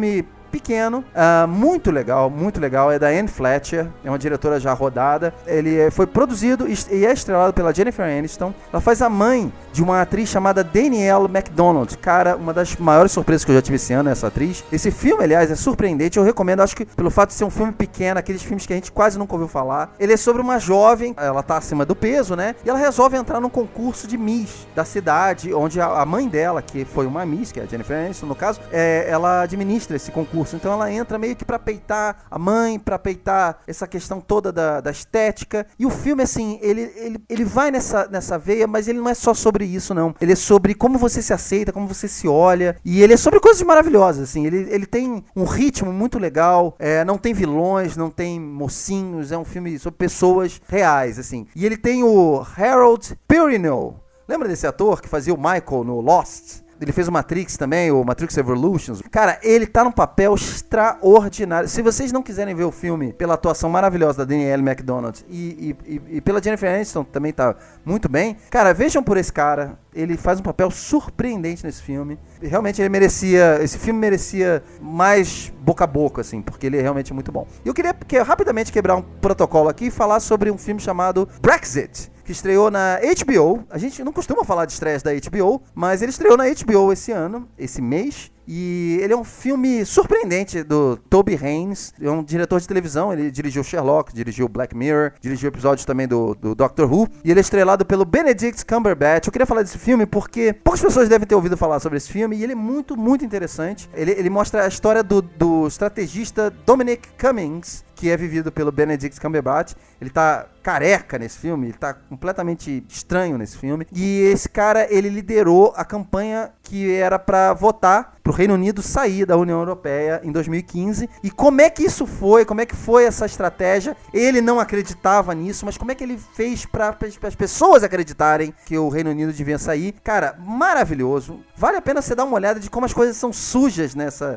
S1: pequeno, muito legal, é da Anne Fletcher, é uma diretora já rodada. Ele foi produzido e é estrelado pela Jennifer Aniston. Ela faz a mãe de uma atriz chamada Danielle MacDonald. Cara, uma das maiores surpresas que eu já tive esse ano, essa atriz. Esse filme, aliás, é surpreendente, eu recomendo, acho que pelo fato de ser um filme pequeno, aqueles filmes que a gente quase nunca ouviu falar. Ele é sobre uma jovem, ela tá acima do peso, né? E ela resolve entrar num concurso de Miss da cidade, onde a mãe dela, que foi uma Miss, que é a Jennifer Aniston no caso, ela administra esse concurso. Então ela entra meio que pra peitar a mãe, pra peitar essa questão toda da estética. E o filme, assim, ele vai nessa veia, mas ele não é só sobre isso, não. Ele é sobre como você se aceita, como você se olha. E ele é sobre coisas maravilhosas, assim. Ele tem um ritmo muito legal, não tem vilões, não tem mocinhos, é um filme sobre pessoas reais, assim. E ele tem o Harold Perrineau. Lembra desse ator que fazia o Michael no Lost? Ele fez o Matrix também, o Matrix Evolutions. Cara, ele tá num papel extraordinário. Se vocês não quiserem ver o filme pela atuação maravilhosa da Danielle MacDonald e pela Jennifer Aniston, também tá muito bem. Cara, vejam por esse cara. Ele faz um papel surpreendente nesse filme. E realmente esse filme merecia mais boca a boca, assim, porque ele é realmente muito bom. E eu queria rapidamente quebrar um protocolo aqui e falar sobre um filme chamado Brexit, que estreou na HBO. A gente não costuma falar de estreias da HBO, mas ele estreou na HBO esse mês. E ele é um filme surpreendente do Toby Haynes, é um diretor de televisão, ele dirigiu Sherlock, dirigiu Black Mirror, dirigiu episódios também do Doctor Who, e ele é estrelado pelo Benedict Cumberbatch. Eu queria falar desse filme porque poucas pessoas devem ter ouvido falar sobre esse filme, e ele é muito, muito interessante. Ele mostra a história do estrategista Dominic Cummings, que é vivido pelo Benedict Cumberbatch. Ele tá careca nesse filme, ele tá completamente estranho nesse filme. E esse cara, ele liderou a campanha que era pra votar pro Reino Unido sair da União Europeia em 2015. E como é que isso foi? Como é que foi essa estratégia? Ele não acreditava nisso, mas como é que ele fez para as pessoas acreditarem que o Reino Unido devia sair? Cara, maravilhoso. Vale a pena você dar uma olhada de como as coisas são sujas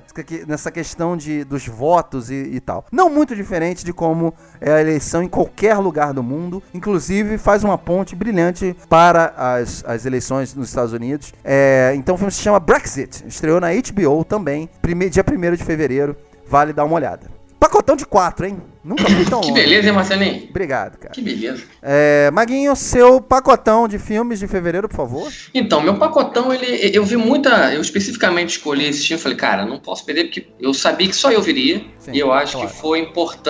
S1: nessa questão dos votos e tal. Não muito diferente de como é a eleição em qualquer lugar do mundo. Inclusive, faz uma ponte brilhante para as eleições nos Estados Unidos. Então o filme se chama Brexit. Estreou na HBO também, dia 1º de fevereiro. Vale dar uma olhada. Pacotão de 4, hein? Nunca fui tão longe.
S2: Que beleza, hein, Marcelinho?
S1: Obrigado, cara.
S2: Que beleza.
S1: Maguinho, seu pacotão de filmes de fevereiro, por favor.
S2: Então, meu pacotão, eu vi eu especificamente escolhi esse filme, falei, cara, não posso perder, porque eu sabia que só eu viria. Sim, e eu acho que foi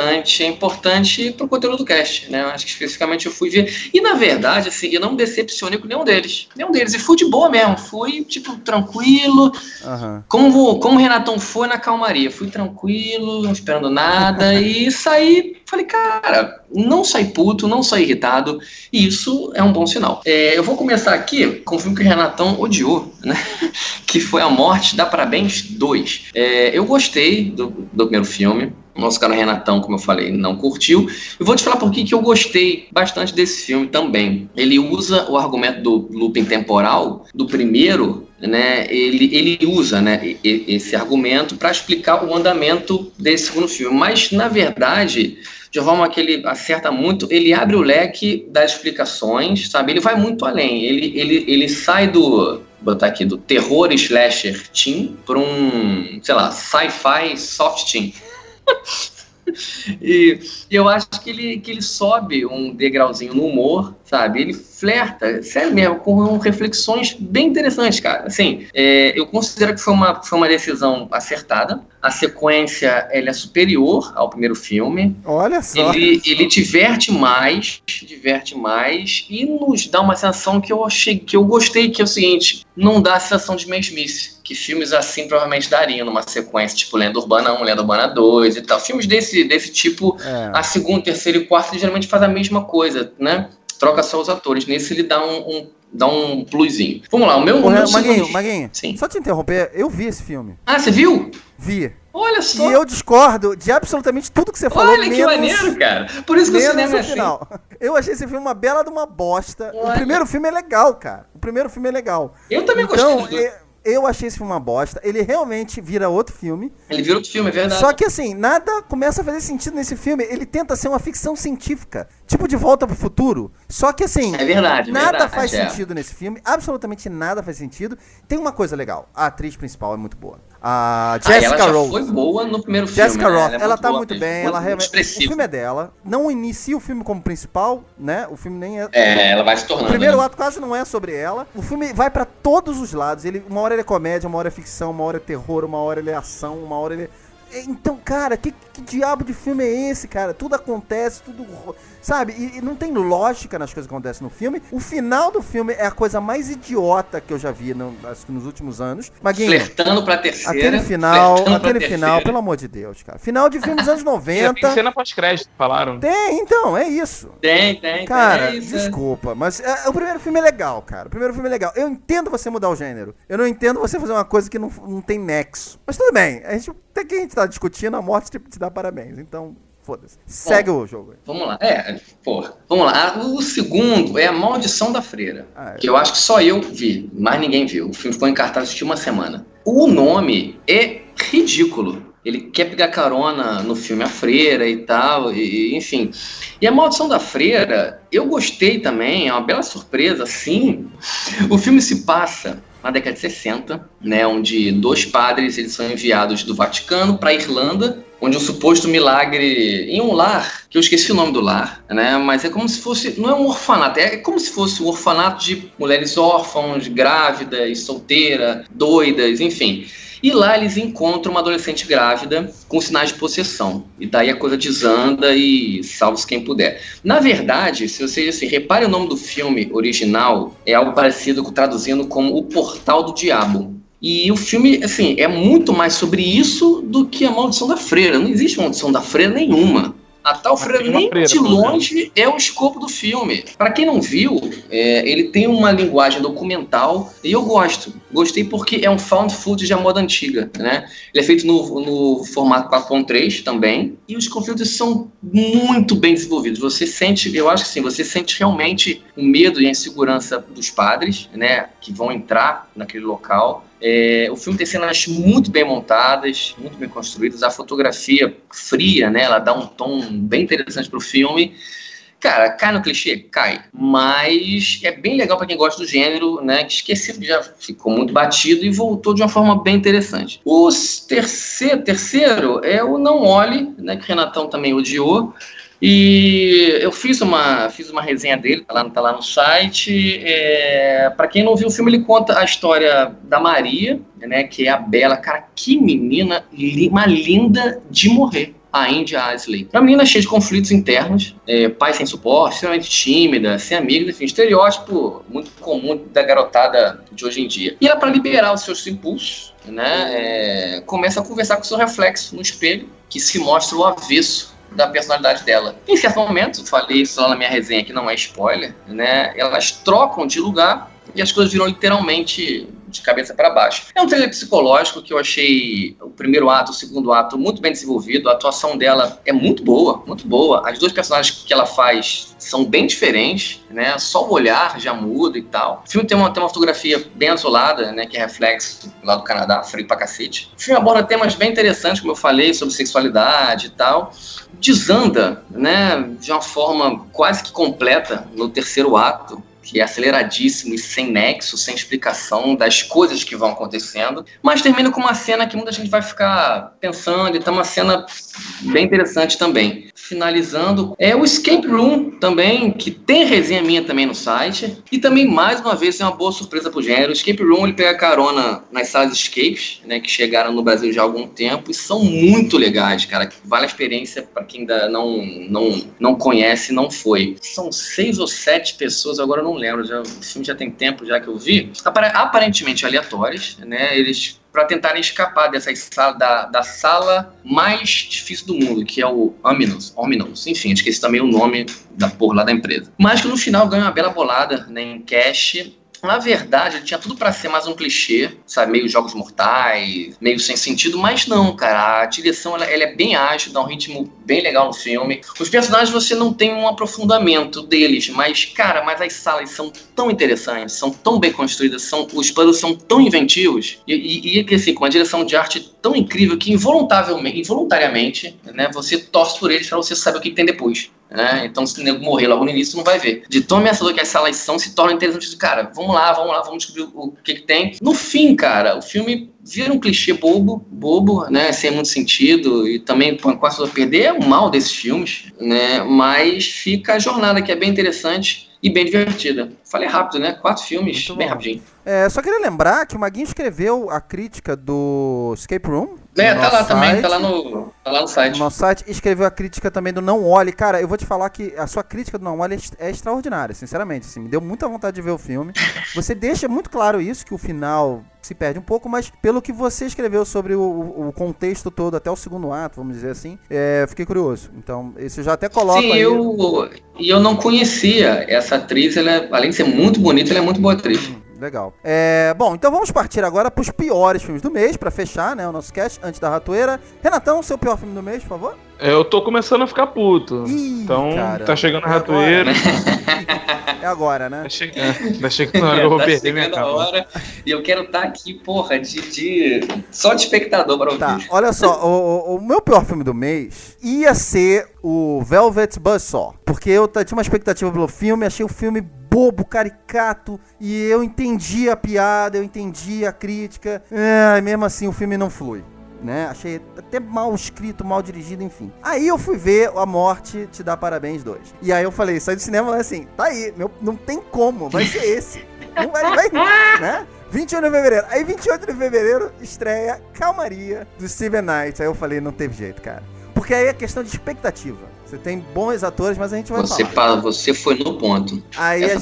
S2: importante pro conteúdo do cast, né? Eu acho que especificamente eu fui ver. E, na verdade, assim, eu não me decepcionei com nenhum deles. E fui de boa mesmo. Fui, tipo, tranquilo. Uhum. Como o Renatão foi na calmaria. Fui tranquilo, não esperando nada. E saí, falei, cara, não saí puto, não saí irritado. E isso é um bom sinal. Eu vou começar aqui com um filme que o Renatão odiou, né? Que foi A Morte Dá Parabéns 2. Eu gostei do primeiro filme. O nosso cara Renatão, como eu falei, não curtiu. Eu vou te falar por que eu gostei bastante desse filme também. Ele usa o argumento do looping temporal do primeiro, né? Ele usa, né, esse argumento para explicar o andamento desse segundo filme. Mas, na verdade, de forma que ele acerta muito, ele abre o leque das explicações, sabe? Ele vai muito além. Ele sai do terror slasher teen para um, sei lá, sci-fi soft teen. E eu acho que ele sobe um degrauzinho no humor, sabe? Ele flerta, sério mesmo, com reflexões bem interessantes, cara. Assim, eu considero que foi uma decisão acertada. A sequência, ela é superior ao primeiro filme.
S1: Olha só.
S2: Ele diverte mais e nos dá uma sensação que eu gostei, que é o seguinte, não dá a sensação de mesmice, que filmes assim provavelmente dariam numa sequência, tipo Lenda Urbana 1, Lenda Urbana 2 e tal. Filmes desse tipo, a segunda, terceira e quarta, geralmente faz a mesma coisa, né? Troca só os atores. Nesse ele dá um plusinho. Vamos lá, o meu
S1: Maguinho, sim. Só te interromper, eu vi esse filme.
S2: Ah, você viu?
S1: Vi.
S2: Olha só.
S1: E eu discordo de absolutamente tudo que você falou.
S2: Olha que maneiro, cara. Por isso que o cinema é
S1: final. Eu achei esse filme uma bela de uma bosta. Olha. O primeiro filme é legal, cara. Eu também gostei. Eu achei esse filme uma bosta. Ele realmente vira outro filme.
S2: Ele vira outro filme, é verdade.
S1: Só que assim, nada começa a fazer sentido nesse filme. Ele tenta ser uma ficção científica, tipo De Volta pro Futuro. Só que assim, nada faz sentido nesse filme. Absolutamente nada faz sentido. Tem uma coisa legal. A atriz principal é muito boa. A Jessica
S2: ela
S1: Rose.
S2: foi boa no primeiro
S1: Jessica
S2: filme.
S1: Rose,
S2: Né?
S1: ela tá
S2: boa
S1: muito
S2: mesmo,
S1: bem.
S2: muito
S1: O
S2: expressiva.
S1: filme é dela. Não inicia o filme como principal, né? O filme nem é.
S2: Ela vai se tornando.
S1: O primeiro
S2: né?
S1: ato quase não é sobre ela. O filme vai pra todos os lados. Uma hora ele é comédia, uma hora é ficção, uma hora é terror, uma hora ele é ação, uma hora ele é... Então, cara, que diabo de filme é esse, cara? Tudo acontece, tudo... Sabe? E não tem lógica nas coisas que acontecem no filme. O final do filme é a coisa mais idiota que eu já vi acho que nos últimos anos. Maguinho,
S2: flertando pra terceira.
S1: aquele final, pelo amor de Deus, cara. Final de filme dos anos 90.
S3: Tem cena pós-crédito, falaram.
S1: Tem, então, é isso.
S2: Tem.
S1: Cara,
S2: é isso,
S1: desculpa, mas o primeiro filme é legal, cara. O primeiro filme é legal. Eu entendo você mudar o gênero. Eu não entendo você fazer uma coisa que não tem nexo. Mas tudo bem. Até que a gente tá discutindo, a morte te dá parabéns. Então, foda-se. Segue o jogo.
S2: Vamos lá. Vamos lá. O segundo é A Maldição da Freira. Que eu acho que só eu vi, mas ninguém viu. O filme ficou em cartaz de uma semana. O nome é ridículo. Ele quer pegar carona no filme A Freira e tal, enfim. E A Maldição da Freira, eu gostei também, é uma bela surpresa, sim. O filme se passa na década de 60, né, onde 2 padres eles são enviados do Vaticano para a Irlanda, onde um suposto milagre em um lar, que eu esqueci o nome do lar, né, mas é como se fosse, não é um orfanato, é como se fosse um orfanato de mulheres órfãs, grávidas, solteiras, doidas, enfim. E lá eles encontram uma adolescente grávida com sinais de possessão. E daí a coisa desanda e salve-se quem puder. Na verdade, se vocês assim, reparem o nome do filme original, é algo parecido com traduzindo como O Portal do Diabo. E o filme, assim, é muito mais sobre isso do que A Maldição da Freira. Não existe Maldição da Freira nenhuma. A tal freira nem de longe é o escopo do filme. Para quem não viu, ele tem uma linguagem documental e eu gostei porque é um found footage à moda antiga, né? Ele é feito no formato 4.3 também e os conflitos são muito bem desenvolvidos. Você sente, eu acho que sim, você sente realmente o medo e a insegurança dos padres, né, que vão entrar naquele local. O filme tem cenas muito bem montadas, muito bem construídas, a fotografia fria, né, ela dá um tom bem interessante pro filme. Cara, cai no clichê? Cai. Mas é bem legal para quem gosta do gênero, né, que esquecido, já ficou muito batido e voltou de uma forma bem interessante. O terceiro é o Não Olhe, né, que o Renatão também odiou. E eu fiz uma resenha dele, tá lá no site. Para quem não viu o filme, ele conta a história da Maria, né, que é a Bela. Cara, que menina, uma linda de morrer. A India Asley. Uma menina cheia de conflitos internos, pai sem suporte, extremamente tímida, sem amigos, enfim, estereótipo muito comum da garotada de hoje em dia. E ela, para liberar os seus impulsos, né, começa a conversar com o seu reflexo no espelho, que se mostra o avesso da personalidade dela. Em certo momento, falei isso lá na minha resenha, que não é spoiler, né, elas trocam de lugar e as coisas viram literalmente de cabeça para baixo. É um thriller psicológico que eu achei o primeiro ato, o segundo ato muito bem desenvolvido. A atuação dela é muito boa, muito boa. As duas personagens que ela faz são bem diferentes, né? Só o olhar já muda e tal. O filme tem uma fotografia bem azulada, né? Que é reflexo lá do Canadá, frio pra cacete. O filme aborda temas bem interessantes, como eu falei, sobre sexualidade e tal. Desanda, né? De uma forma quase que completa no terceiro ato, que é aceleradíssimo e sem nexo, sem explicação das coisas que vão acontecendo, mas termina com uma cena que muita gente vai ficar pensando, e tá uma cena bem interessante também. Finalizando, o Escape Room também, que tem resenha minha também no site, e também, mais uma vez, é uma boa surpresa pro gênero. O Escape Room, ele pega carona nas salas de escapes, né, que chegaram no Brasil já há algum tempo, e são muito legais, cara, vale a experiência para quem ainda não conhece, não foi. São 6 ou 7 pessoas, agora eu não lembro, o filme já tem tempo já que eu vi, aparentemente aleatórias, né, eles para tentarem escapar dessa sala, da sala mais difícil do mundo, que é o Ominous, enfim, esqueci também o nome da porra lá da empresa, mas que no final ganha uma bela bolada, né, em cash. Na verdade, ele tinha tudo pra ser mais um clichê, sabe, meio Jogos Mortais, meio sem sentido, mas não, cara, a direção ela é bem ágil, dá um ritmo bem legal no filme. Os personagens você não tem um aprofundamento deles, mas, cara, as salas são tão interessantes, são tão bem construídas, os puzzles são tão inventivos, e assim, com uma direção de arte tão incrível que involuntariamente, né, você torce por eles pra você saber o que tem depois. né? Então, se o nego morrer logo no início, não vai ver. De tão ameaçador que essa eleição se torna interessante. Cara, vamos lá, vamos descobrir o que tem. No fim, cara, o filme vira um clichê bobo, né? Sem muito sentido. E também, quase a perder é o mal desses filmes, né? Mas fica a jornada, que é bem interessante e bem divertida. Falei rápido, né? 4 filmes, bem rapidinho.
S1: Só queria lembrar que o Maguinho escreveu a crítica do Escape Room.
S2: Tá lá também, tá lá no site.
S1: No nosso site, escreveu a crítica também do Não Olhe. Cara, eu vou te falar que a sua crítica do Não Olhe é extraordinária, sinceramente. Assim, me deu muita vontade de ver o filme. Você deixa muito claro isso, que o final se perde um pouco, mas pelo que você escreveu sobre o contexto todo, até o segundo ato, vamos dizer assim, fiquei curioso. Então, isso eu já até coloco aí.
S2: E eu não conhecia essa atriz, além de ser muito bonita, ela é muito boa atriz.
S1: Legal. Bom, então vamos partir agora para os piores filmes do mês, para fechar, né, o nosso cast, antes da ratoeira. Renatão, seu pior filme do mês, por favor?
S3: Eu tô começando a ficar puto. Então,
S1: cara,
S3: tá chegando a ratoeira.
S1: É agora, né?
S3: Tá chegando a hora que eu vou perder minha
S2: hora. E eu quero estar aqui, porra, só de espectador para ouvir.
S1: Tá, olha só, o meu pior filme do mês ia ser o Velvet Buzzsaw, porque eu tinha uma expectativa pelo filme, achei o filme bobo, caricato, e eu entendi a piada, eu entendi a crítica, mesmo assim o filme não flui, né? Achei até mal escrito, mal dirigido, enfim. Aí eu fui ver A Morte Te Dá Parabéns 2. E aí eu falei, saí do cinema e falei assim, tá aí, não tem como, vai ser esse. Não vai, né? 28 de fevereiro. Aí 28 de fevereiro estreia Calmaria, do Steven Knight. Aí eu falei, não teve jeito, cara. Porque aí é questão de expectativa. Você tem bons atores, mas a gente vai falar.
S2: Você foi no ponto.
S1: Aí a gente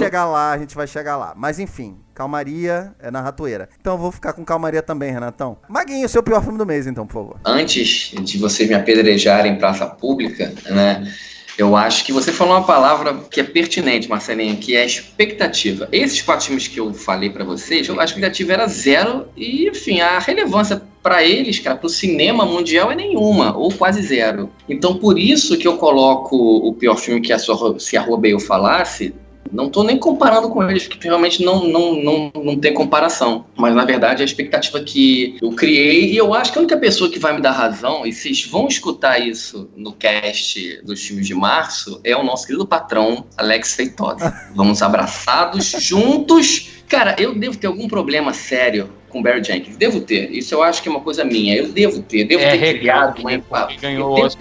S1: vai chegar lá. Mas enfim, Calmaria é na ratoeira. Então eu vou ficar com Calmaria também, Renatão. Maguinho, seu pior filme do mês, então, por favor.
S2: Antes de vocês me apedrejarem em praça pública, né? Eu acho que você falou uma palavra que é pertinente, Marcelinho, que é expectativa. Esses 4 filmes que eu falei pra vocês, a expectativa era 0 e, enfim, a relevância pra eles, cara, pro cinema mundial é nenhuma, ou quase 0. Então, por isso que eu coloco o pior filme que Se a Rua Bale Falasse. Não tô nem comparando com eles, porque realmente não tem comparação. Mas, na verdade, a expectativa que eu criei, e eu acho que a única pessoa que vai me dar razão, e vocês vão escutar isso no cast dos filmes de março, é o nosso querido patrão, Alex Feitosa. Vamos abraçados, juntos. Cara, eu devo ter algum problema sério com Barry Jenkins. Devo ter. Isso eu acho que é uma coisa minha. Eu devo ter criado uma empatia.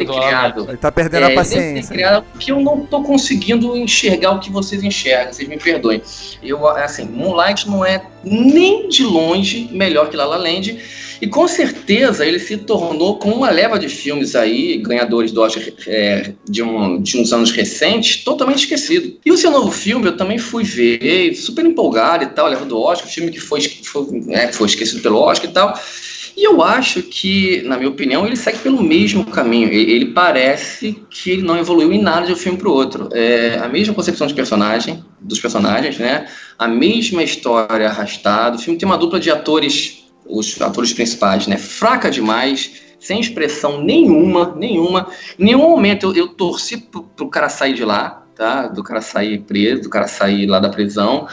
S1: Ele tá perdendo a paciência.
S2: Devo ter criado, porque eu não tô conseguindo enxergar o que vocês enxergam. Vocês me perdoem. Moonlight não é nem de longe melhor que La La Land. E com certeza ele se tornou, com uma leva de filmes aí, ganhadores do Oscar de uns anos recentes, totalmente esquecido. E o seu novo filme eu também fui ver, super empolgado e tal, leva do Oscar, filme que foi esquecido pelo Oscar e tal. E eu acho que, na minha opinião, ele segue pelo mesmo caminho. Ele parece que ele não evoluiu em nada de um filme para o outro. É a mesma concepção dos personagens, né? A mesma história arrastada. O filme tem uma dupla de atores, os atores principais, né? Fraca demais, sem expressão nenhuma. Em nenhum momento eu torci pro cara sair de lá, tá? Do cara sair preso, do cara sair lá da prisão.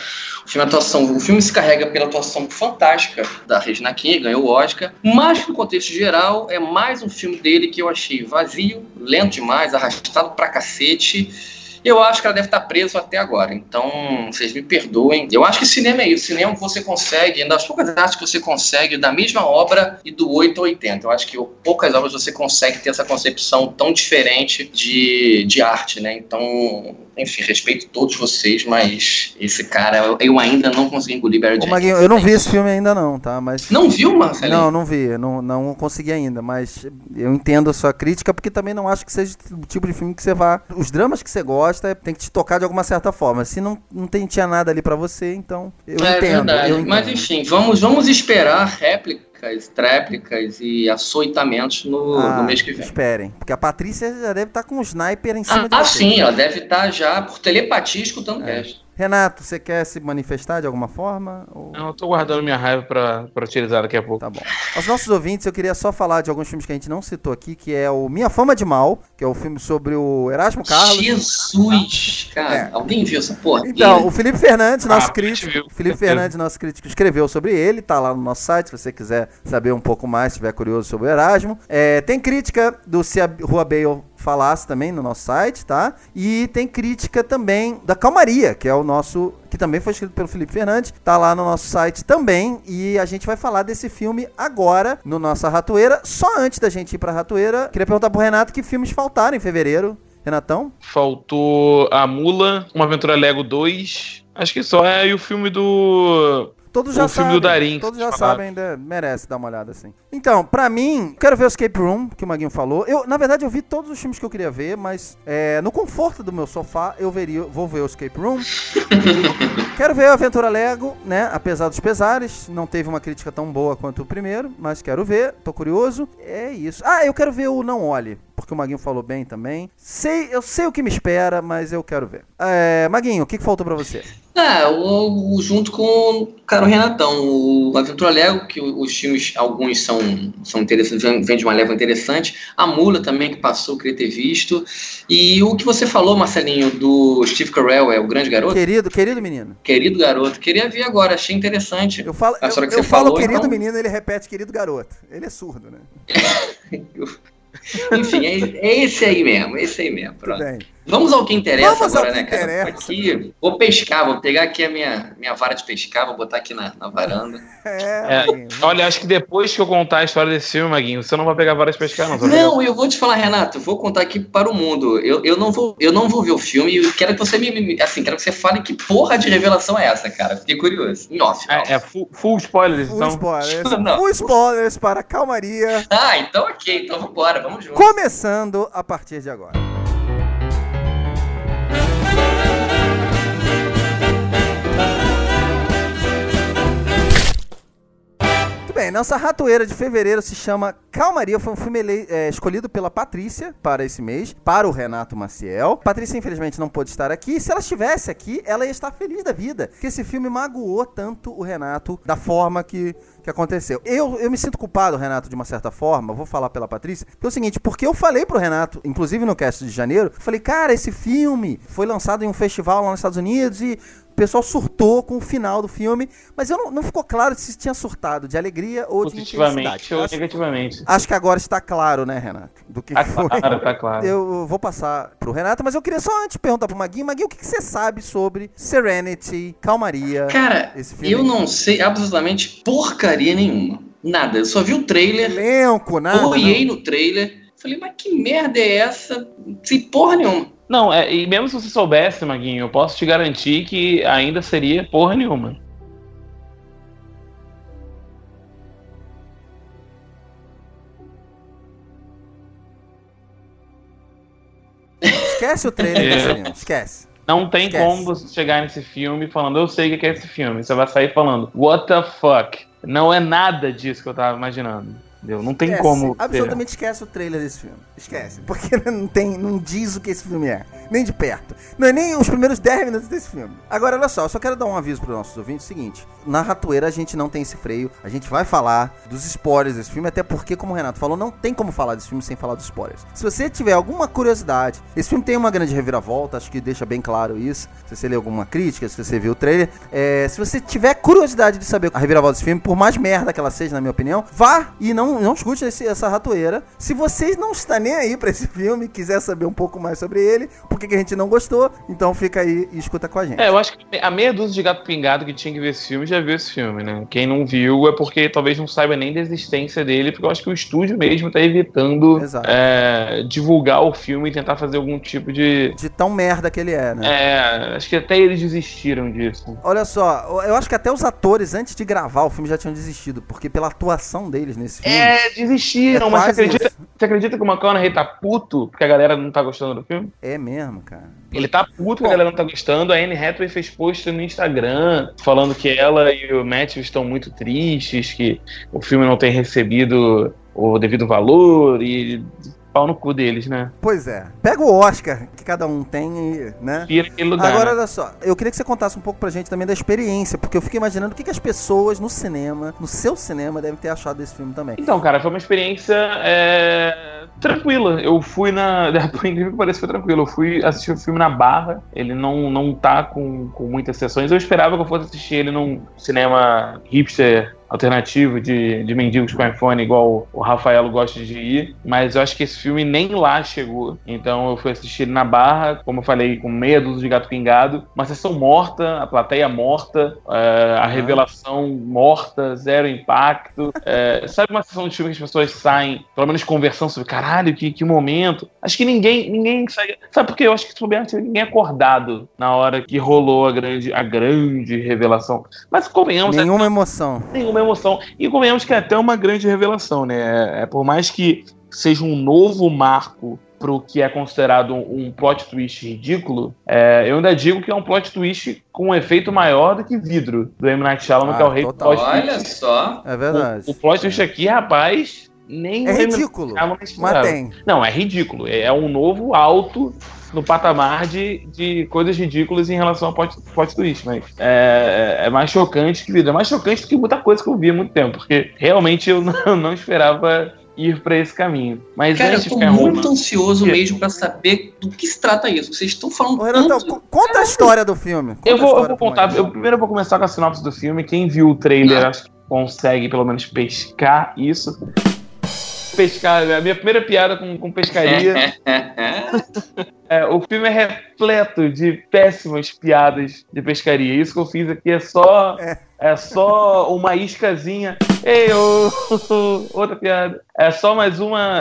S2: O filme se carrega pela atuação fantástica da Regina King, ganhou o Oscar, mas no contexto geral é mais um filme dele que eu achei vazio, lento demais, arrastado pra cacete. Eu acho que ela deve estar presa até agora, então vocês me perdoem. Eu acho que cinema é isso, cinema você consegue, das poucas artes que você consegue, da mesma obra e do 8 ao 80. Eu acho que poucas obras você consegue ter essa concepção tão diferente de arte, né? Então, enfim, respeito todos vocês, mas esse cara, eu ainda não consegui engolir Barry Jenkins.
S1: Maguinho, eu não vi esse filme ainda não, tá? Mas...
S2: Não viu, Marcelo?
S1: Não vi, não consegui ainda, mas eu entendo a sua crítica, porque também não acho que seja o tipo de filme que você vá... Os dramas que você gosta tem que te tocar de alguma certa forma. Se não tinha nada ali pra você, então eu entendo.
S2: Verdade. Mas enfim, vamos esperar tréplicas e açoitamentos no mês que vem.
S1: Esperem, porque a Patrícia já deve estar com um sniper em cima de você.
S2: Sim, ela deve estar já por telepatia escutando o cast.
S1: Renato, você quer se manifestar de alguma forma? Ou...
S3: Não, eu tô guardando minha raiva pra utilizar daqui a pouco.
S1: Tá bom. Aos nossos ouvintes, eu queria só falar de alguns filmes que a gente não citou aqui, que é o Minha Fama de Mal, que é o filme sobre o Erasmo Carlos.
S2: Jesus! Cara, alguém viu essa porra?
S1: Então, o Felipe Fernandes, nosso crítico, escreveu sobre ele, tá lá no nosso site, se você quiser saber um pouco mais, se estiver curioso sobre o Erasmo. Tem crítica do Se a Rua Bale falasse também no nosso site, tá? E tem crítica também da Calmaria, que é o nosso... que também foi escrito pelo Felipe Fernandes, tá lá no nosso site também, e a gente vai falar desse filme agora, no nossa Ratoeira. Só antes da gente ir pra Ratoeira, queria perguntar pro Renato que filmes faltaram em fevereiro. Renatão?
S3: Faltou A Mula, Uma Aventura Lego 2, acho que só é, e o filme do...
S1: Todos já
S3: filme
S1: sabem,
S3: do Darim,
S1: todos já sabem, ainda merece dar uma olhada assim. Então, pra mim, quero ver o Escape Room, que o Maguinho falou. Na verdade, eu vi todos os filmes que eu queria ver, mas no conforto do meu sofá, vou ver o Escape Room. Quero ver a Aventura Lego, né? Apesar dos pesares, não teve uma crítica tão boa quanto o primeiro, mas quero ver, tô curioso. É isso. Ah, eu quero ver o Não Olhe, porque o Maguinho falou bem também. Eu sei o que me espera, mas eu quero ver. Maguinho, o que faltou pra você?
S2: Junto com o cara Renatão, o Aventura Lego, que os filmes, alguns são interessantes, vem de uma leva interessante. A Mula também, que passou, queria ter visto. E o que você falou, Marcelinho, do Steve Carell, o Grande Garoto?
S1: Querido menino.
S2: Querido Garoto. Queria ver agora, achei interessante.
S1: Eu falo querido então... menino, ele repete querido garoto. Ele é surdo, né?
S2: Enfim, é esse aí mesmo, pronto. Vamos ao que interessa agora, né, cara? Aqui, vou pescar, vou pegar aqui a minha vara de pescar, vou botar aqui na varanda.
S3: Olha, acho que depois que eu contar a história desse filme, Maguinho, você não vai pegar vara de pescar, não.
S2: Não, eu vou te falar, Renato, vou contar aqui para o mundo. Eu não vou ver o filme e quero que você quero que você fale que porra de revelação é essa, cara. Fiquei curioso. Em off.
S3: Full spoilers,
S1: então. Full spoilers para Calmaria.
S2: Então ok, então vambora, vamos junto.
S1: Começando a partir de agora. Bem, nossa ratoeira de fevereiro se chama Calmaria. Foi um filme escolhido pela Patrícia para esse mês, para o Renato Maciel. Patrícia, infelizmente, não pôde estar aqui. Se ela estivesse aqui, ela ia estar feliz da vida, porque esse filme magoou tanto o Renato da forma que aconteceu. Eu me sinto culpado, Renato, de uma certa forma, vou falar pela Patrícia, que é o seguinte, porque eu falei pro Renato, inclusive no cast de janeiro, falei, cara, esse filme foi lançado em um festival lá nos Estados Unidos e o pessoal surtou com o final do filme, mas não ficou claro se tinha surtado de alegria ou de intensidade.
S3: Ou negativamente.
S1: Acho que agora está claro, né, Renato? Do que foi.
S3: Tá claro.
S1: Eu vou passar pro Renato, mas eu queria só antes perguntar pro Maguinho. Maguinho, o que você sabe sobre Serenity, Calmaria?
S2: Cara, eu não sei absolutamente porcaria nenhuma. Nada. Eu só vi o trailer.
S1: Elenco, nada.
S2: Olhei no trailer. Falei, mas que merda é essa? Sem porra nenhuma.
S3: Não, e mesmo se você soubesse, Maguinho, eu posso te garantir que ainda seria porra nenhuma.
S1: Esquece o trailer desse filme, esquece.
S3: Não tem como você chegar nesse filme falando, eu sei o que é esse filme. Você vai sair falando, what the fuck? Não é nada disso que eu tava imaginando. Entendeu? Não tem como.
S1: Absolutamente esquece o trailer desse filme. Esquece. Porque não diz o que esse filme é. Nem de perto. Não é nem os primeiros 10 minutos desse filme. Agora, olha só, eu só quero dar um aviso para os nossos ouvintes. Seguinte, na ratoeira a gente não tem esse freio. A gente vai falar dos spoilers desse filme, até porque, como o Renato falou, não tem como falar desse filme sem falar dos spoilers. Se você tiver alguma curiosidade, esse filme tem uma grande reviravolta, acho que deixa bem claro isso. Se você ler alguma crítica, se você viu o trailer. Se você tiver curiosidade de saber a reviravolta desse filme, por mais merda que ela seja, na minha opinião, vá e não escute essa ratoeira. Se vocês não estão nem aí pra esse filme, quiser saber um pouco mais sobre ele, por que a gente não gostou, então fica aí e escuta com a gente.
S3: Eu acho que a meia dúzia de gato pingado que tinha que ver esse filme já viu esse filme, né? Quem não viu é porque talvez não saiba nem da existência dele, porque eu acho que o estúdio mesmo tá evitando divulgar o filme e tentar fazer algum tipo de
S1: tão merda que ele é, né?
S3: Acho que até eles desistiram disso.
S1: Olha só, eu acho que até os atores, antes de gravar o filme, já tinham desistido, porque pela atuação deles nesse filme...
S3: Desistiram, mas você acredita que o McConaughey tá puto porque a galera não tá gostando do filme?
S1: É mesmo, cara.
S3: Ele tá puto que a galera não tá gostando. A Anne Hathaway fez post no Instagram falando que ela e o Matthew estão muito tristes, que o filme não tem recebido o devido valor e... pau no cu deles, né?
S1: Pois é. Pega o Oscar que cada um tem e, né?
S3: E naquele lugar,
S1: agora,
S3: né?
S1: Olha só, eu queria que você contasse um pouco pra gente também da experiência, porque eu fiquei imaginando o que as pessoas no cinema, no seu cinema, devem ter achado desse filme também.
S3: Então, cara, foi uma experiência tranquila. Eu fui por incrível que pareça, foi tranquilo. Eu fui assistir o filme na Barra. Ele não tá com muitas sessões. Eu esperava que eu fosse assistir ele num cinema hipster alternativo de mendigos com iPhone, igual o Rafaelo gosta de ir, mas eu acho que esse filme nem lá chegou. Então eu fui assistir na Barra, como eu falei, com meia dúzia de gato pingado, uma sessão morta, a plateia morta, a revelação morta, zero impacto. Sabe uma sessão de filme que as pessoas saem, pelo menos conversando sobre, caralho, que momento. Acho que ninguém sai. Sabe por quê? Eu acho que ninguém acordado na hora que rolou a grande revelação. Mas convenhamos...
S1: Nenhuma emoção.
S3: E convenhamos que é até uma grande revelação, né? Por mais que seja um novo marco pro que é considerado um plot twist ridículo, eu ainda digo que é um plot twist com um efeito maior do que Vidro, do M. Night Shyamalan, que é o rei do plot twist.
S2: Olha só.
S1: É verdade.
S3: O plot twist aqui, rapaz, nem...
S1: É ridículo, mas tem.
S3: Não, é ridículo. É um novo alto no patamar de coisas ridículas em relação ao plot twist, mas é mais chocante que Vidro. É mais chocante do que muita coisa que eu vi há muito tempo, porque realmente eu não esperava ir pra esse caminho. Mas
S2: cara,
S3: antes
S2: eu tô muito ansioso mesmo pra saber do que se trata isso. Vocês estão falando
S1: Renato, conta a história do filme.
S3: Eu vou contar. Primeiro eu vou começar com a sinopse do filme. Quem viu o trailer acho que consegue pelo menos pescar isso. Pescar, a minha primeira piada com pescaria. O filme é repleto de péssimas piadas de pescaria. Isso que eu fiz aqui é só uma iscazinha. Ei, outra piada. É só mais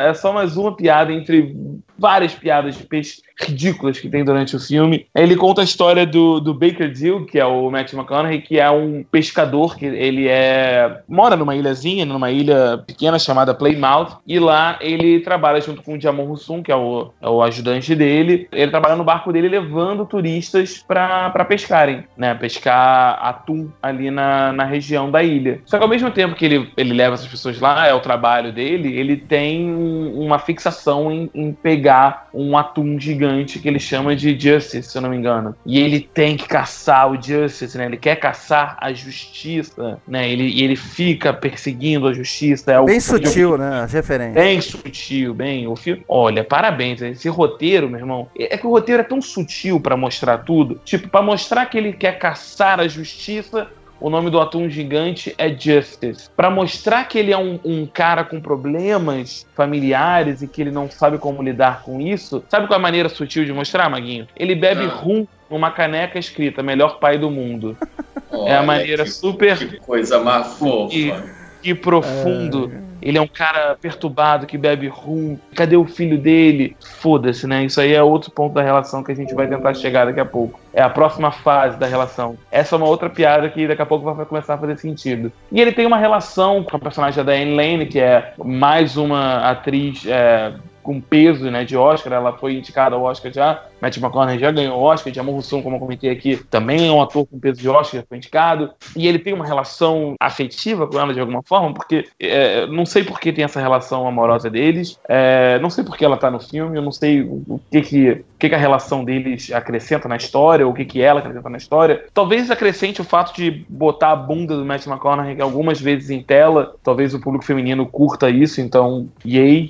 S3: uma piada entre várias piadas de peixe ridículas que tem durante o filme. Ele conta a história do Baker Dill, que é o Matthew McConaughey, que é um pescador, que ele mora numa ilhazinha, numa ilha pequena chamada Plymouth, e lá ele trabalha junto com o Djamon Hounsou, que é o ajudante dele. Ele trabalha no barco dele levando turistas pra pescarem, né? Pescar atum ali na região da ilha. Só que ao mesmo tempo que ele leva essas pessoas lá, é o trabalho dele, ele tem uma fixação em pegar um atum gigante que ele chama de Justice, se eu não me engano. E ele tem que caçar o Justice, né? Ele quer caçar a justiça, né? Ele fica perseguindo a justiça.
S1: Bem sutil, né? As referências.
S3: Bem sutil, o filme... Olha, parabéns. Esse roteiro, meu irmão, é que o roteiro é tão sutil pra mostrar tudo. Tipo, pra mostrar que ele quer caçar a justiça, o nome do atum gigante é Justice. Pra mostrar que ele é um cara com problemas familiares e que ele não sabe como lidar com isso, sabe qual é a maneira sutil de mostrar, Maguinho? Ele bebe rum numa caneca escrita melhor pai do mundo. É a maneira super...
S2: Que coisa mais fofa.
S3: Que profundo. Ele é um cara perturbado que bebe rum. Cadê o filho dele? Foda-se, né? Isso aí é outro ponto da relação que a gente vai tentar chegar daqui a pouco. É a próxima fase da relação. Essa é uma outra piada que daqui a pouco vai começar a fazer sentido. E ele tem uma relação com a personagem da Diane Lane, que é mais uma atriz... com peso, né, de Oscar. Ela foi indicada ao Oscar já. Matthew McConaughey já ganhou o Oscar. Djamon Hounsou, como eu comentei aqui, também é um ator com peso de Oscar, já foi indicado. E ele tem uma relação afetiva com ela de alguma forma, porque não sei por que tem essa relação amorosa deles, não sei por que ela tá no filme, eu não sei o que a relação deles acrescenta na história, ou o que ela acrescenta na história. Talvez acrescente o fato de botar a bunda do Matthew McConaughey algumas vezes em tela. Talvez o público feminino curta isso, então, yay.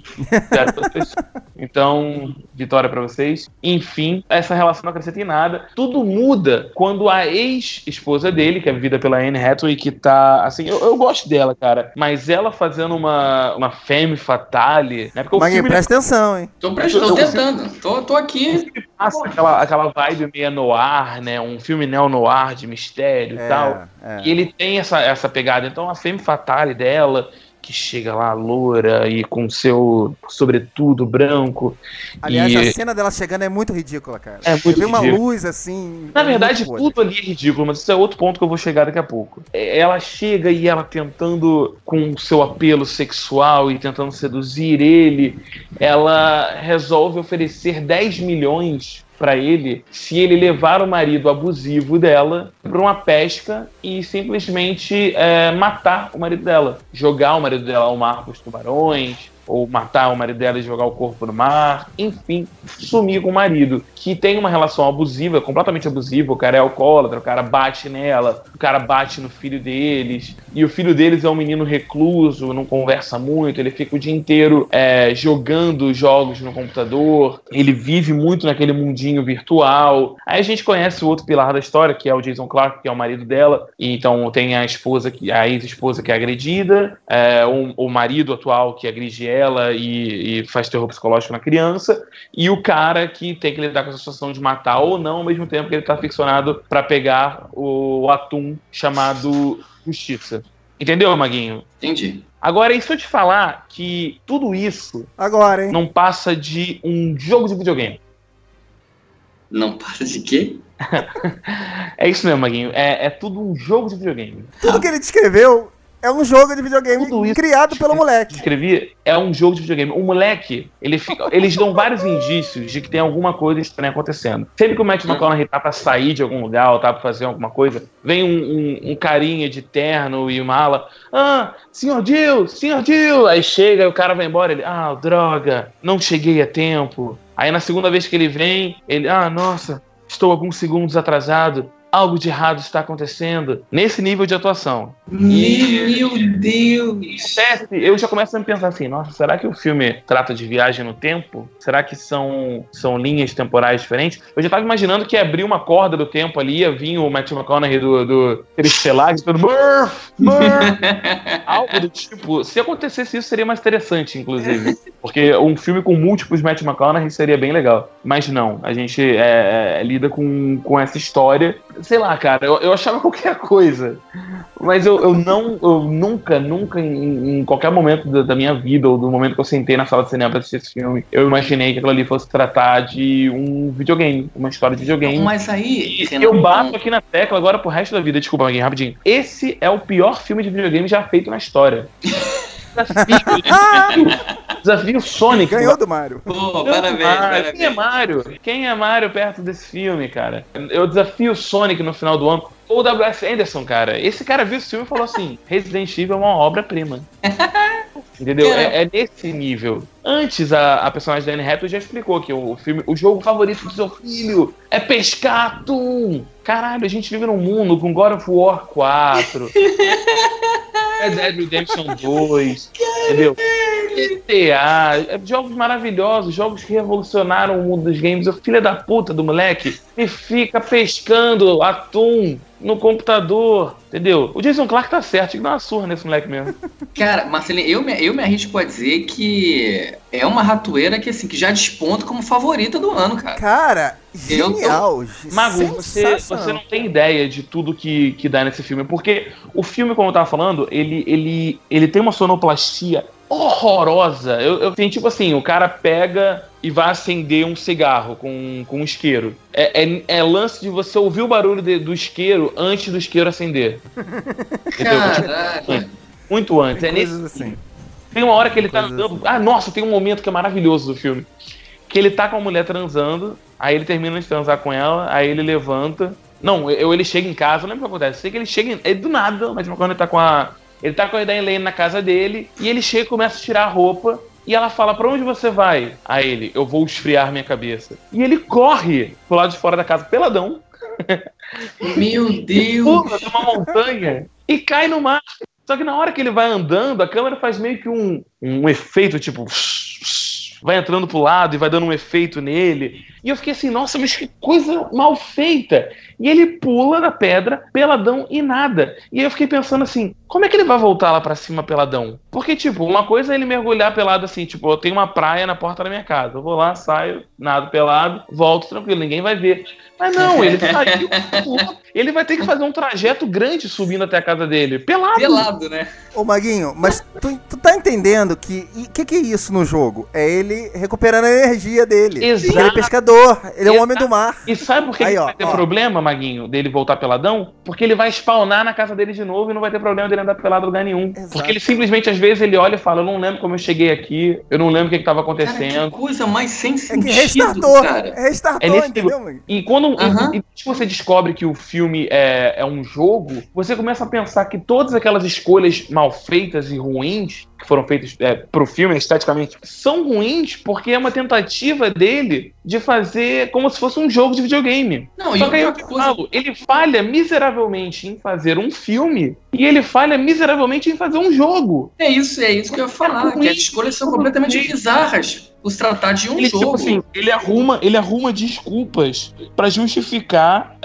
S3: Então, vitória pra vocês. Enfim, essa relação não acrescenta em nada. Tudo muda quando a ex-esposa dele, que é vivida pela Anne Hathaway, que tá, assim, eu gosto dela, cara, mas ela fazendo uma femme fatale, né? Porque
S1: Mas presta atenção, hein?
S2: Tô tentando. Tô aqui.
S3: Passa aquela vibe meio noir, né? Um filme neo-noir de mistério e tal. E ele tem essa pegada. Então, a femme fatale dela, que chega lá loura e com seu sobretudo branco.
S1: Aliás, a cena dela chegando é muito ridícula, cara.
S3: É muito ridícula.
S1: Uma luz assim...
S3: Na verdade, tudo ali é ridículo, mas isso é outro ponto que eu vou chegar daqui a pouco. Ela chega e ela tentando, com seu apelo sexual e tentando seduzir ele, ela resolve oferecer 10 milhões pra ele se ele levar o marido abusivo dela pra uma pesca e simplesmente matar o marido dela, jogar o marido dela ao mar com os tubarões, ou matar o marido dela e jogar o corpo no mar, enfim, sumir com o marido, que tem uma relação abusiva, completamente abusiva, o cara é alcoólatra, o cara bate nela, o cara bate no filho deles, e o filho deles é um menino recluso, não conversa muito, ele fica o dia inteiro jogando jogos no computador, ele vive muito naquele mundinho virtual. Aí a gente conhece o outro pilar da história, que é o Jason Clarke, que é o marido dela, e então tem a ex-esposa que é agredida, o marido atual que agride ela e faz terror psicológico na criança, e o cara que tem que lidar com essa situação de matar ou não, ao mesmo tempo que ele tá ficcionado pra pegar o atum chamado Justiça. Entendeu, Maguinho?
S2: Entendi.
S3: Agora, e se eu te falar que tudo isso
S1: Agora, hein?
S3: não passa de um jogo de videogame?
S2: Não passa de quê?
S3: É isso mesmo, Maguinho. É tudo um jogo de videogame.
S1: Tudo que ele descreveu é um jogo de videogame criado pelo moleque.
S3: Escrevi, é um jogo de videogame. O moleque, eles dão vários indícios de que tem alguma coisa estranha acontecendo. Sempre que o Matthew McConaughey tá pra sair de algum lugar ou tá pra fazer alguma coisa, vem um carinha de terno e mala. Senhor Jill! Aí chega e o cara vai embora, ele, droga, não cheguei a tempo. Aí na segunda vez que ele vem, ele, nossa, estou alguns segundos atrasado. Algo de errado está acontecendo. Nesse nível de atuação.
S2: Meu Deus!
S3: Eu já começo a me pensar assim, nossa, será que o filme trata de viagem no tempo? Será que são linhas temporais diferentes? Eu já estava imaginando que ia abrir uma corda do tempo ali, ia vir o Matthew McConaughey do Interestelar, todo Murph! Algo do tipo. Se acontecesse isso, seria mais interessante, inclusive. Porque um filme com múltiplos Matthew McConaughey seria bem legal. Mas não, a gente lida com essa história. Sei lá, cara, eu achava qualquer coisa. Mas eu nunca, em qualquer momento da minha vida, ou do momento que eu sentei na sala de cinema pra assistir esse filme, eu imaginei que aquilo ali fosse tratar de um videogame, uma história de videogame.
S2: Mas aí,
S3: Renan, eu bato aqui na tecla agora pro resto da vida. Desculpa, Maguinho, rapidinho. Esse é o pior filme de videogame já feito na história. Desafio Sonic.
S1: Ganhou do Mario.
S2: Pô, parabéns.
S3: Quem é Mario perto desse filme, cara? Eu desafio Sonic no final do ano. Ou o W.S. Anderson, cara. Esse cara viu esse filme e falou assim: Resident Evil é uma obra-prima. Entendeu? É nesse nível. Antes, a personagem da Anne Hathaway já explicou que o jogo favorito do seu filho é pescar atum. Caralho, a gente vive num mundo com God of War 4, Red Dead Redemption 2, entendeu? GTA, jogos maravilhosos, jogos que revolucionaram o mundo dos games. O filho da puta do moleque me fica pescando atum no computador, entendeu? O Jason Clarke tá certo, tinha que dar uma surra nesse moleque mesmo.
S2: Cara, Marcelinho, eu me arrisco a dizer que é uma ratoeira que, assim, que já desponta como favorita do ano, cara.
S1: Cara, genial.
S3: Magu, você não tem ideia de tudo que dá nesse filme, porque o filme, como eu tava falando, ele tem uma sonoplastia horrorosa. Eu tenho, tipo assim, o cara pega e vai acender um cigarro com um isqueiro. É lance de você ouvir o barulho do isqueiro antes do isqueiro acender. Entendeu? Muito antes.
S1: Tem coisas assim.
S3: Tem uma hora que ele tá andando... Nossa, tem um momento que é maravilhoso do filme. Que ele tá com a mulher transando, aí ele termina de transar com ela, aí ele levanta... Não, ele chega em casa, não lembro o que acontece. Eu sei que ele chega... do nada, mas quando ele tá com a... Ele tá com a Elaine na casa dele, e ele chega e começa a tirar a roupa, e ela fala, pra onde você vai? A ele, eu vou esfriar minha cabeça. E ele corre pro lado de fora da casa, peladão.
S2: Meu Deus!
S3: Pula numa montanha e cai no mar. Só que na hora que ele vai andando, a câmera faz meio que um efeito, tipo... vai entrando pro lado e vai dando um efeito nele. E eu fiquei assim, nossa, mas que coisa mal feita. E ele pula da pedra, peladão e nada. E aí eu fiquei pensando assim, como é que ele vai voltar lá pra cima peladão? Porque, tipo, uma coisa é ele mergulhar pelado assim, tipo, eu tenho uma praia na porta da minha casa. Eu vou lá, saio, nado pelado, volto tranquilo, ninguém vai ver. Mas não, ele saiu, ele vai ter que fazer um trajeto grande subindo até a casa dele. Pelado.
S2: Pelado, né?
S1: Ô, Maguinho, mas tu tá entendendo que é isso no jogo? É ele recuperando a energia dele.
S3: Exato.
S1: Ele é pescador, ele é um homem do mar.
S3: E sabe por que vai ter problema, Maguinho, dele voltar peladão? Porque ele vai spawnar na casa dele de novo e não vai ter problema dele andar pelado em lugar nenhum.
S1: Exato.
S3: Porque ele simplesmente, às vezes, ele olha e fala, eu não lembro como eu cheguei aqui, eu não lembro o que estava
S2: Cara,
S3: acontecendo.
S2: que coisa mais sem sentido,
S1: que restartou,
S2: cara.
S1: restartou, entendeu, mano?
S3: E quando e você descobre que o filme é um jogo, você começa a pensar que todas aquelas escolhas mal feitas e ruins que foram feitas pro filme, esteticamente, são ruins porque é uma tentativa dele de fazer como se fosse um jogo de videogame.
S2: Não,
S3: Só que aí eu falo, ele falha miseravelmente em fazer um filme e ele falha miseravelmente em fazer um jogo.
S2: É isso que eu ia falar, que as escolhas são completamente bizarras por se tratar de um jogo.
S3: Tipo assim, ele arruma desculpas pra justificar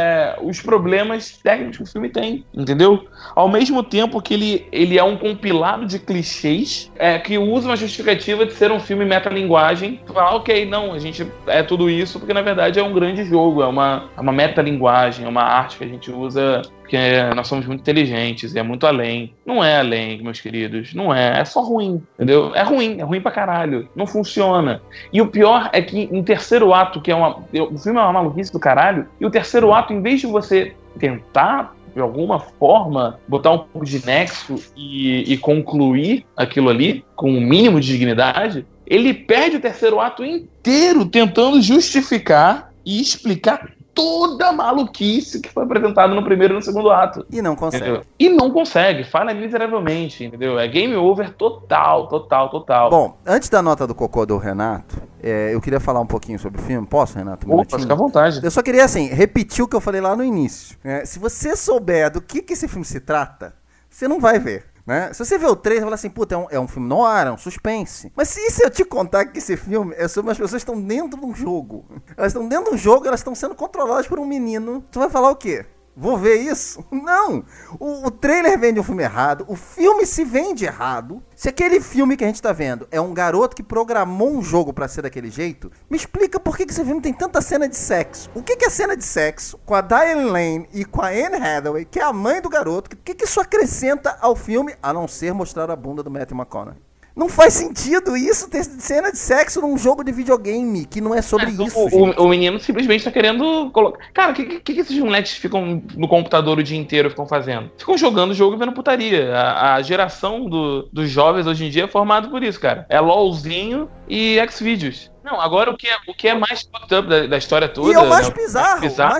S3: os problemas técnicos que o filme tem, entendeu? Ao mesmo tempo que ele é um compilado de clichês que usa uma justificativa de ser um filme metalinguagem. Falar, ok, não, a gente é tudo isso porque na verdade é um grande jogo, é uma metalinguagem, é uma arte que a gente usa porque nós somos muito inteligentes, é muito além. Não é além, meus queridos, não é só ruim, entendeu? É ruim pra caralho, não funciona. E o pior é que em terceiro ato, o filme é uma maluquice do caralho, e o terceiro ato, em vez de você tentar de alguma forma botar um pouco de nexo e concluir aquilo ali com um mínimo de dignidade, ele perde o terceiro ato inteiro tentando justificar e explicar toda a maluquice que foi apresentada no primeiro e no segundo ato.
S1: E não consegue.
S3: Entendeu? E não consegue, falha miseravelmente, entendeu? É game over total.
S1: Bom, antes da nota do cocô do Renato, eu queria falar um pouquinho sobre o filme. Posso, Renato?
S3: Opa, fica à vontade.
S1: Eu só queria, assim, repetir o que eu falei lá no início. Se você souber do que esse filme se trata, você não vai ver. Né? Se você vê o trailer, você fala assim, puta, é um filme noir, é um suspense. Mas se eu te contar que esse filme é sobre as pessoas que estão dentro de um jogo. Elas estão dentro de um jogo, elas estão sendo controladas por um menino. Tu vai falar o quê? Vou ver isso? Não! O trailer vende um filme errado, o filme se vende errado. Se aquele filme que a gente tá vendo é um garoto que programou um jogo pra ser daquele jeito, me explica por que esse filme tem tanta cena de sexo. O que é cena de sexo com a Diane Lane e com a Anne Hathaway, que é a mãe do garoto? O que isso acrescenta ao filme, a não ser mostrar a bunda do Matthew McConaughey? Não faz sentido isso ter cena de sexo num jogo de videogame, que não é sobre isso, gente.
S3: O menino simplesmente tá querendo colocar... Cara, o que esses moleques ficam no computador o dia inteiro ficam fazendo? Ficam jogando jogo e vendo putaria. A geração dos jovens hoje em dia é formada por isso, cara. É LOLzinho e Xvideos. Não, agora o que é mais fucked up da história toda...
S1: E é o mais bizarro.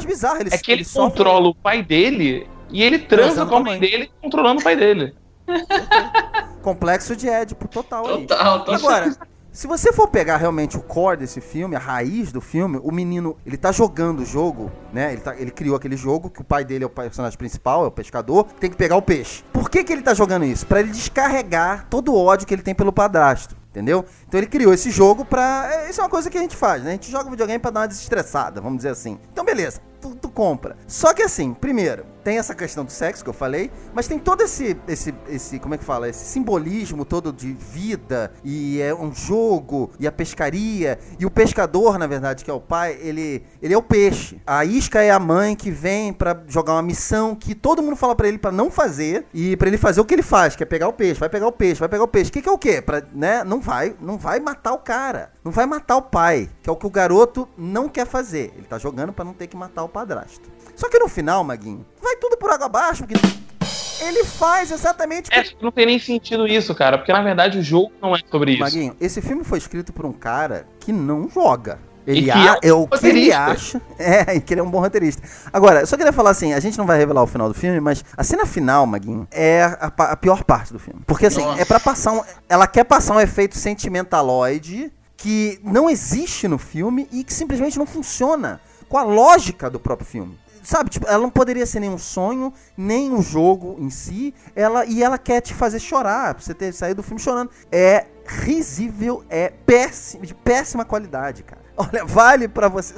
S1: É que ele
S3: controla o pai dele e ele transa com a mãe dele controlando o pai dele.
S1: Complexo de Édipo total aí.
S2: Total.
S1: Agora, se você for pegar realmente o core desse filme, a raiz do filme, o menino, ele tá jogando o jogo, né? Ele criou aquele jogo que o pai dele é o personagem principal, é o pescador, tem que pegar o peixe. Por que ele tá jogando isso? Pra ele descarregar todo o ódio que ele tem pelo padrasto. Entendeu? Então ele criou esse jogo pra... Isso é uma coisa que a gente faz, né? A gente joga videogame pra dar uma desestressada, vamos dizer assim. Então beleza, tu compra. Só que assim, primeiro, tem essa questão do sexo que eu falei, mas tem todo esse como é que fala? Esse simbolismo todo de vida, e é um jogo, e a pescaria, e o pescador, na verdade, que é o pai, ele é o peixe. A isca é a mãe que vem pra jogar uma missão que todo mundo fala pra ele pra não fazer, e pra ele fazer o que ele faz, que é pegar o peixe, vai pegar o peixe. Que é o quê? Né? Não vai matar o cara, não vai matar o pai, que é o que o garoto não quer fazer. Ele tá jogando pra não ter que matar o padrasto. Só que no final, Maguinho, vai tudo por água abaixo, porque ele faz exatamente...
S3: Não tem nem sentido isso, cara, porque na verdade o jogo não é sobre isso.
S1: Maguinho, esse filme foi escrito por um cara que não joga. Ele
S3: o
S1: que ele acha que ele é um bom roteirista. Agora, eu só queria falar assim, a gente não vai revelar o final do filme, mas a cena final, Maguinho, é a pior parte do filme. Porque assim, é pra passar ela quer passar um efeito sentimentaloide que não existe no filme e que simplesmente não funciona com a lógica do próprio filme. Sabe, tipo, ela não poderia ser nem um sonho, nem um jogo em si, e ela quer te fazer chorar, pra você ter saído do filme chorando. É risível, é péssimo, de péssima qualidade, cara. Olha, vale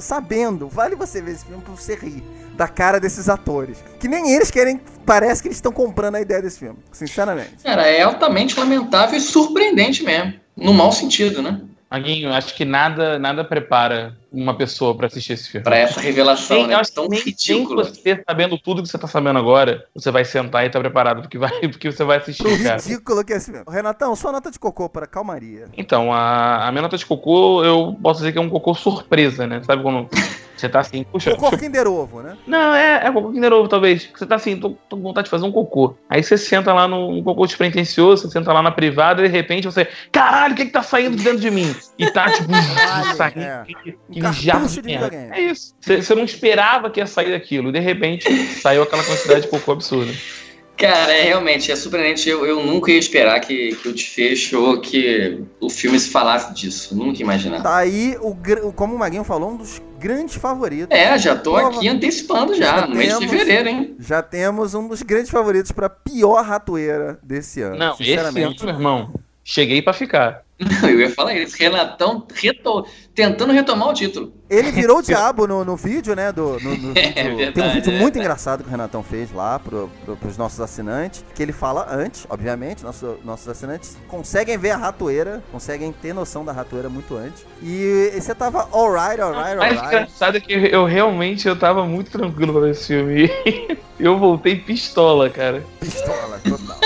S1: você ver esse filme pra você rir da cara desses atores. Que nem eles querem, parece que eles estão comprando a ideia desse filme, sinceramente.
S2: Cara, é altamente lamentável e surpreendente mesmo, no mau sentido, né?
S3: Maguinho, acho que nada prepara uma pessoa pra assistir esse filme.
S2: Pra essa revelação, né? Tão ridícula.
S3: Nem você sabendo tudo que você tá sabendo agora, você vai sentar e tá preparado porque você vai assistir, cara.
S1: Ridículo que é esse filme. Renatão, sua nota de cocô para calmaria.
S3: Então, a minha nota de cocô, eu posso dizer que é um cocô surpresa, né? Sabe quando Você tá assim, puxa.
S1: Cocô Kinder Ovo, né?
S3: Não, é cocô Kinder Ovo, talvez. Você tá assim, tô com vontade de fazer um cocô. Aí você senta lá num cocô despretensioso, você senta lá na privada e de repente você. Caralho, o que tá saindo de dentro de mim? E tá, tipo, saindo aquele jarro de merda. É isso. Você não esperava que ia sair daquilo. De repente, saiu aquela quantidade de cocô absurda.
S2: Cara, realmente, é surpreendente. Eu nunca ia esperar que o desfecho ou que o filme se falasse disso. Nunca imaginava.
S1: Tá aí, como o Maguinho falou, um dos grandes favoritos.
S2: Já tô aqui antecipando no mês de fevereiro, hein?
S1: Já temos um dos grandes favoritos pra pior ratoeira desse ano.
S3: Não, esse ano, meu irmão, cheguei pra ficar.
S2: Não, eu ia falar isso. Renatão tentando retomar o título.
S1: Ele virou o diabo no vídeo, né? Vídeo. Tem um vídeo muito engraçado que o Renatão fez lá pros nossos assinantes, que ele fala antes, obviamente, nossos assinantes conseguem ver a ratoeira, conseguem ter noção da ratoeira muito antes. E você tava alright.
S3: Mais engraçado é que eu tava muito tranquilo pra ver esse filme. Eu voltei pistola, cara.
S1: Pistola, total.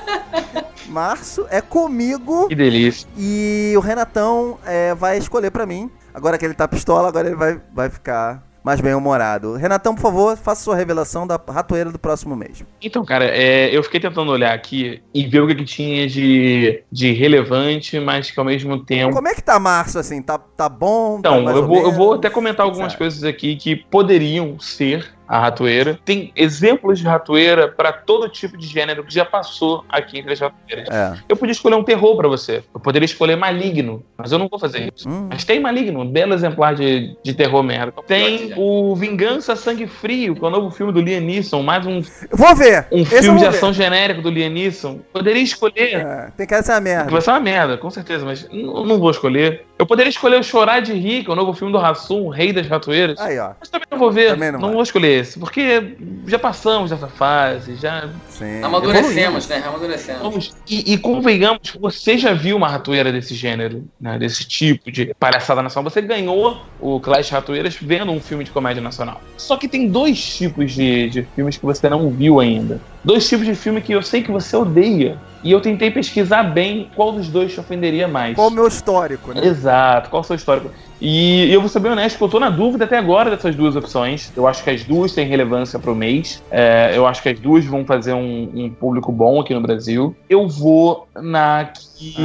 S1: Março é comigo.
S3: Que delícia.
S1: E o Renatão vai escolher pra mim. Agora que ele tá pistola, agora ele vai ficar mais bem-humorado. Renatão, por favor, faça sua revelação da ratoeira do próximo mês.
S3: Então, cara, eu fiquei tentando olhar aqui e ver o que tinha de relevante, mas que ao mesmo tempo...
S1: Como é que tá março, assim? Tá bom?
S3: Então,
S1: tá
S3: eu vou até comentar algumas coisas aqui que poderiam ser a ratoeira. Tem exemplos de ratoeira para todo tipo de gênero que já passou aqui entre as ratoeiras. Eu podia escolher um terror para você. Eu poderia escolher Maligno, mas eu não vou fazer isso. Mas tem Maligno, um belo exemplar de terror merda. Tem o Vingança Sangue Frio, que é o novo filme do Liam Neeson, mais um...
S1: Vou ver!
S3: Um filme de ação genérico do Liam Neeson. Poderia escolher...
S1: tem cara de ser uma merda.
S3: Vai ser uma merda, com certeza, mas não vou escolher. Eu poderia escolher o Chorar de Rir, que é o novo filme do Hassum, o Rei das Ratoeiras.
S1: Aí, ó.
S3: Mas também não vou ver.
S1: Não
S3: vou escolher esse, porque já passamos dessa fase, já...
S1: Sim.
S2: Amadurecemos, né? Amadurecemos.
S3: E convenhamos, você já viu uma ratoeira desse gênero, né? Desse tipo de palhaçada nacional. Você ganhou o Clash Ratoeiras vendo um filme de comédia nacional. Só que tem dois tipos de filmes que você não viu ainda. Dois tipos de filme que eu sei que você odeia. E eu tentei pesquisar bem qual dos dois te ofenderia mais.
S1: Qual o meu histórico, né?
S3: Exato, qual o seu histórico. E eu vou ser bem honesto que eu tô na dúvida até agora dessas duas opções. Eu acho que as duas têm relevância pro mês. Eu acho que as duas vão fazer um público bom aqui no Brasil. Eu vou na que...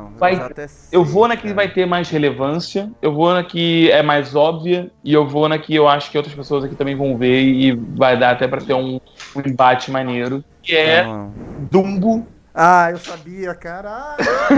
S3: Eu vou na que vai ter mais relevância. Eu vou na que é mais óbvia. E eu vou na que eu acho que outras pessoas aqui também vão ver. E vai dar até pra ter um embate maneiro. Que é Dumbo.
S1: Eu sabia, caralho.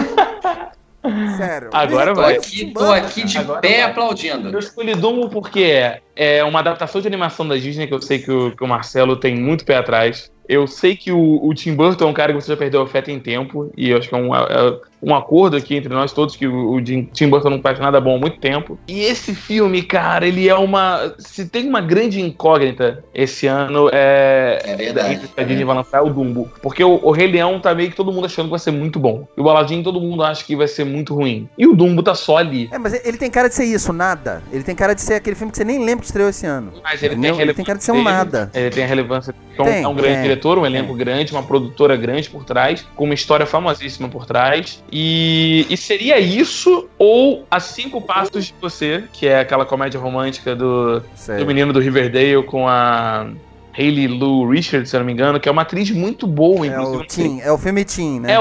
S1: Sério.
S3: Agora vai.
S2: Tô aqui de pé aplaudindo.
S3: Eu escolhi Dumbo porque é uma adaptação de animação da Disney que eu sei que o Marcelo tem muito pé atrás. Eu sei que o Tim Burton é um cara que você já perdeu afeto em tempo, e eu acho que é um acordo aqui entre nós todos que o Tim Burton não faz nada bom há muito tempo. E esse filme, cara, ele é se tem uma grande incógnita esse ano,
S2: verdade.
S3: A Disney vai lançar o Dumbo. Porque o Rei Leão tá meio que todo mundo achando que vai ser muito bom. E o Aladdin todo mundo acha que vai ser muito ruim. E o Dumbo tá só ali.
S1: Mas ele tem cara de ser isso, nada. Ele tem cara de ser aquele filme que você nem lembra que estreou esse ano.
S3: Mas
S1: ele tem cara de ser um nada.
S3: Ele tem a relevância. É um grande diretor, um elenco grande, uma produtora grande por trás, com uma história famosíssima por trás. E seria isso, ou A 5 Passos de Você, que é aquela comédia romântica do menino do Riverdale com a Hayley Lou Richards, se eu não me engano, que é uma atriz muito boa.
S1: É o filme Teen, né?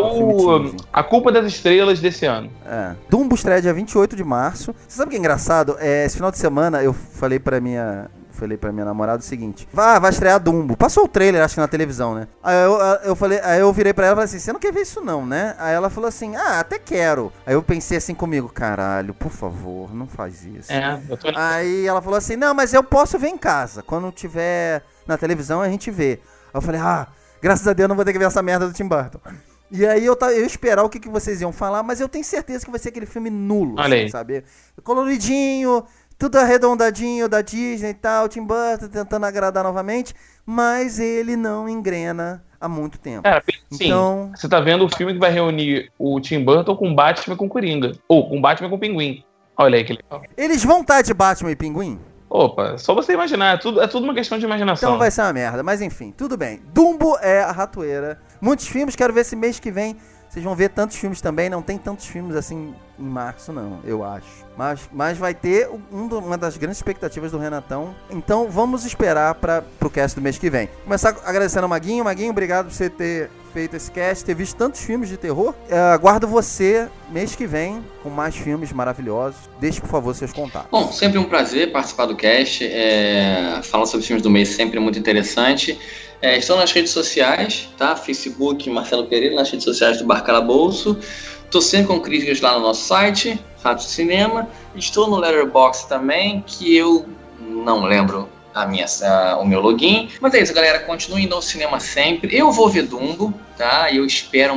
S3: A Culpa das Estrelas desse ano.
S1: Dumbo estreia dia 28 de março. Você sabe o que é engraçado? Esse final de semana eu falei pra minha namorada o seguinte: vai estrear Dumbo. Passou o trailer, acho que na televisão, né? Aí eu virei pra ela e falei assim: você não quer ver isso não, né? Aí ela falou assim: até quero. Aí eu pensei assim comigo: caralho, por favor, não faz isso. Aí ela falou assim: não, mas eu posso ver em casa. Quando tiver na televisão a gente vê. Aí eu falei: graças a Deus não vou ter que ver essa merda do Tim Burton. E aí eu ia esperar o que vocês iam falar, mas eu tenho certeza que vai ser aquele filme nulo, assim, sabe? Coloridinho, tudo arredondadinho da Disney e tal, Tim Burton tentando agradar novamente, mas ele não engrena há muito tempo.
S3: Então, você tá vendo o filme que vai reunir o Tim Burton com Batman e com Coringa, ou com Batman e com Pinguim. Olha aí que legal.
S1: Eles vão estar de Batman e Pinguim?
S3: Opa, só você imaginar, é tudo uma questão de imaginação.
S1: Então vai ser uma merda, mas enfim, tudo bem. Dumbo é a ratoeira. Muitos filmes, quero ver esse mês que vem vocês vão ver tantos filmes também. Não tem tantos filmes assim em março, não, eu acho. Mas vai ter uma das grandes expectativas do Renatão. Então vamos esperar pro cast do mês que vem. Começar agradecendo ao Maguinho. Maguinho, obrigado por você ter feito esse cast, ter visto tantos filmes de terror. Aguardo você mês que vem com mais filmes maravilhosos. Deixe, por favor, seus contatos.
S2: Bom, sempre um prazer participar do cast. Falar sobre os filmes do mês sempre é muito interessante. Estou nas redes sociais, tá? Facebook, Marcelo Pereira, nas redes sociais do Bar Calabouço. Estou sempre com críticas lá no nosso site, Ratos do Cinema. Estou no Letterboxd também, que eu não lembro o meu login. Mas é isso, galera. Continue indo ao cinema sempre. Eu vou ver Dumbo, tá? Eu espero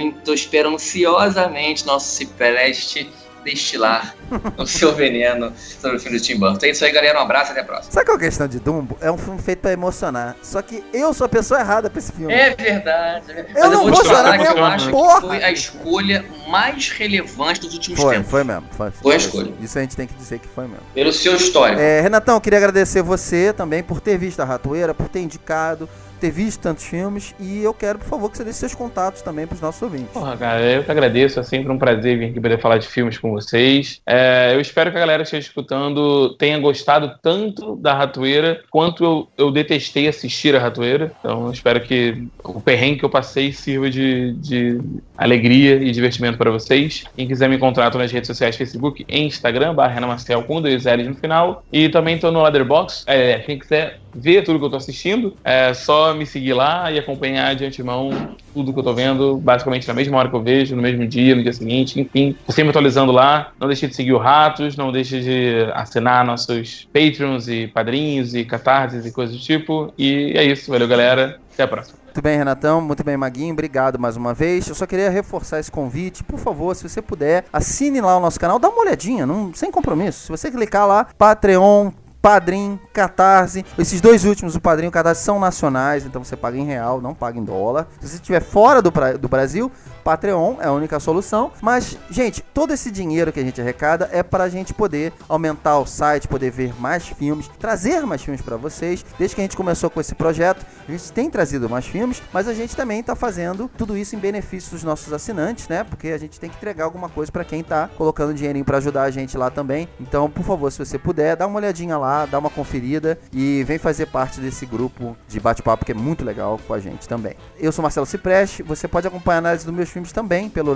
S2: ansiosamente nosso Cipreste destilar o seu veneno sobre o filme do Tim Burton. É isso aí, galera. Um abraço e até a próxima.
S1: Sabe qual é a questão de Dumbo? É um filme feito pra emocionar. Só que eu sou a pessoa errada pra esse filme.
S2: É verdade.
S1: Eu não vou chorar mesmo.
S2: Eu acho que foi a escolha mais relevante dos últimos tempos.
S1: Foi mesmo. Foi a escolha. Isso a gente tem que dizer que foi mesmo.
S2: Pelo seu histórico.
S1: Renatão, queria agradecer você também por ter visto a Ratoeira, por ter indicado, ter visto tantos filmes, e eu quero, por favor, que você deixe seus contatos também pros nossos ouvintes.
S3: Porra, cara, eu que agradeço, é sempre um prazer vir aqui poder falar de filmes com vocês. Eu espero que a galera que esteja escutando tenha gostado tanto da Ratoeira quanto eu detestei assistir a Ratoeira. Então eu espero que o perrengue que eu passei sirva de alegria e divertimento para vocês. Quem quiser me encontrar, tô nas redes sociais, Facebook e Instagram, @RenanMarcel com 2 L's no final. E também tô no Letterboxd. Quem quiser ver tudo que eu tô assistindo, é só me seguir lá e acompanhar de antemão tudo que eu tô vendo, basicamente na mesma hora que eu vejo, no mesmo dia, no dia seguinte, enfim. Tô sempre atualizando lá. Não deixe de seguir o Ratos, não deixe de assinar nossos Patreons e padrinhos e catarses e coisas do tipo. E é isso, valeu, galera. Até a próxima.
S1: Muito bem, Renatão, muito bem, Maguinho, obrigado mais uma vez. Eu só queria reforçar esse convite, por favor, se você puder, assine lá o nosso canal, dá uma olhadinha, sem compromisso. Se você clicar lá, Patreon, Padrim, Catarse, esses dois últimos, o Padrim e o Catarse, são nacionais, então você paga em real, não paga em dólar. Se você estiver fora do Brasil, Patreon é a única solução. Mas, gente, todo esse dinheiro que a gente arrecada é pra gente poder aumentar o site, poder ver mais filmes, trazer mais filmes pra vocês. Desde que a gente começou com esse projeto, a gente tem trazido mais filmes, mas a gente também tá fazendo tudo isso em benefício dos nossos assinantes, né? Porque a gente tem que entregar alguma coisa pra quem tá colocando dinheirinho pra ajudar a gente lá também. Então, por favor, se você puder, dá uma olhadinha lá, dá uma conferida e vem fazer parte desse grupo de bate-papo que é muito legal com a gente também. Eu sou Marcelo Cipreste, você pode acompanhar a análise dos meus filmes também pelo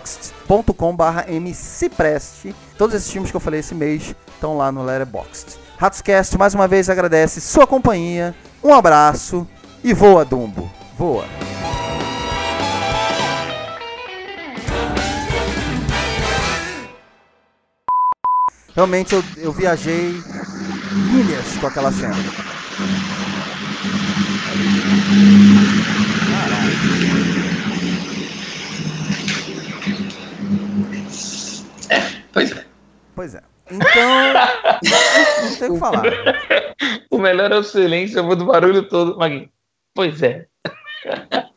S1: letterboxd.com/mcipreste. Todos esses filmes que eu falei esse mês estão lá no Letterboxd. Ratoscast mais uma vez agradece sua companhia, um abraço e voa, Dumbo, voa! Realmente eu viajei milhas com aquela cena. Pois é. Então, não tem o que falar.
S3: O melhor é o silêncio, eu vou do barulho todo. Maguinho, pois é.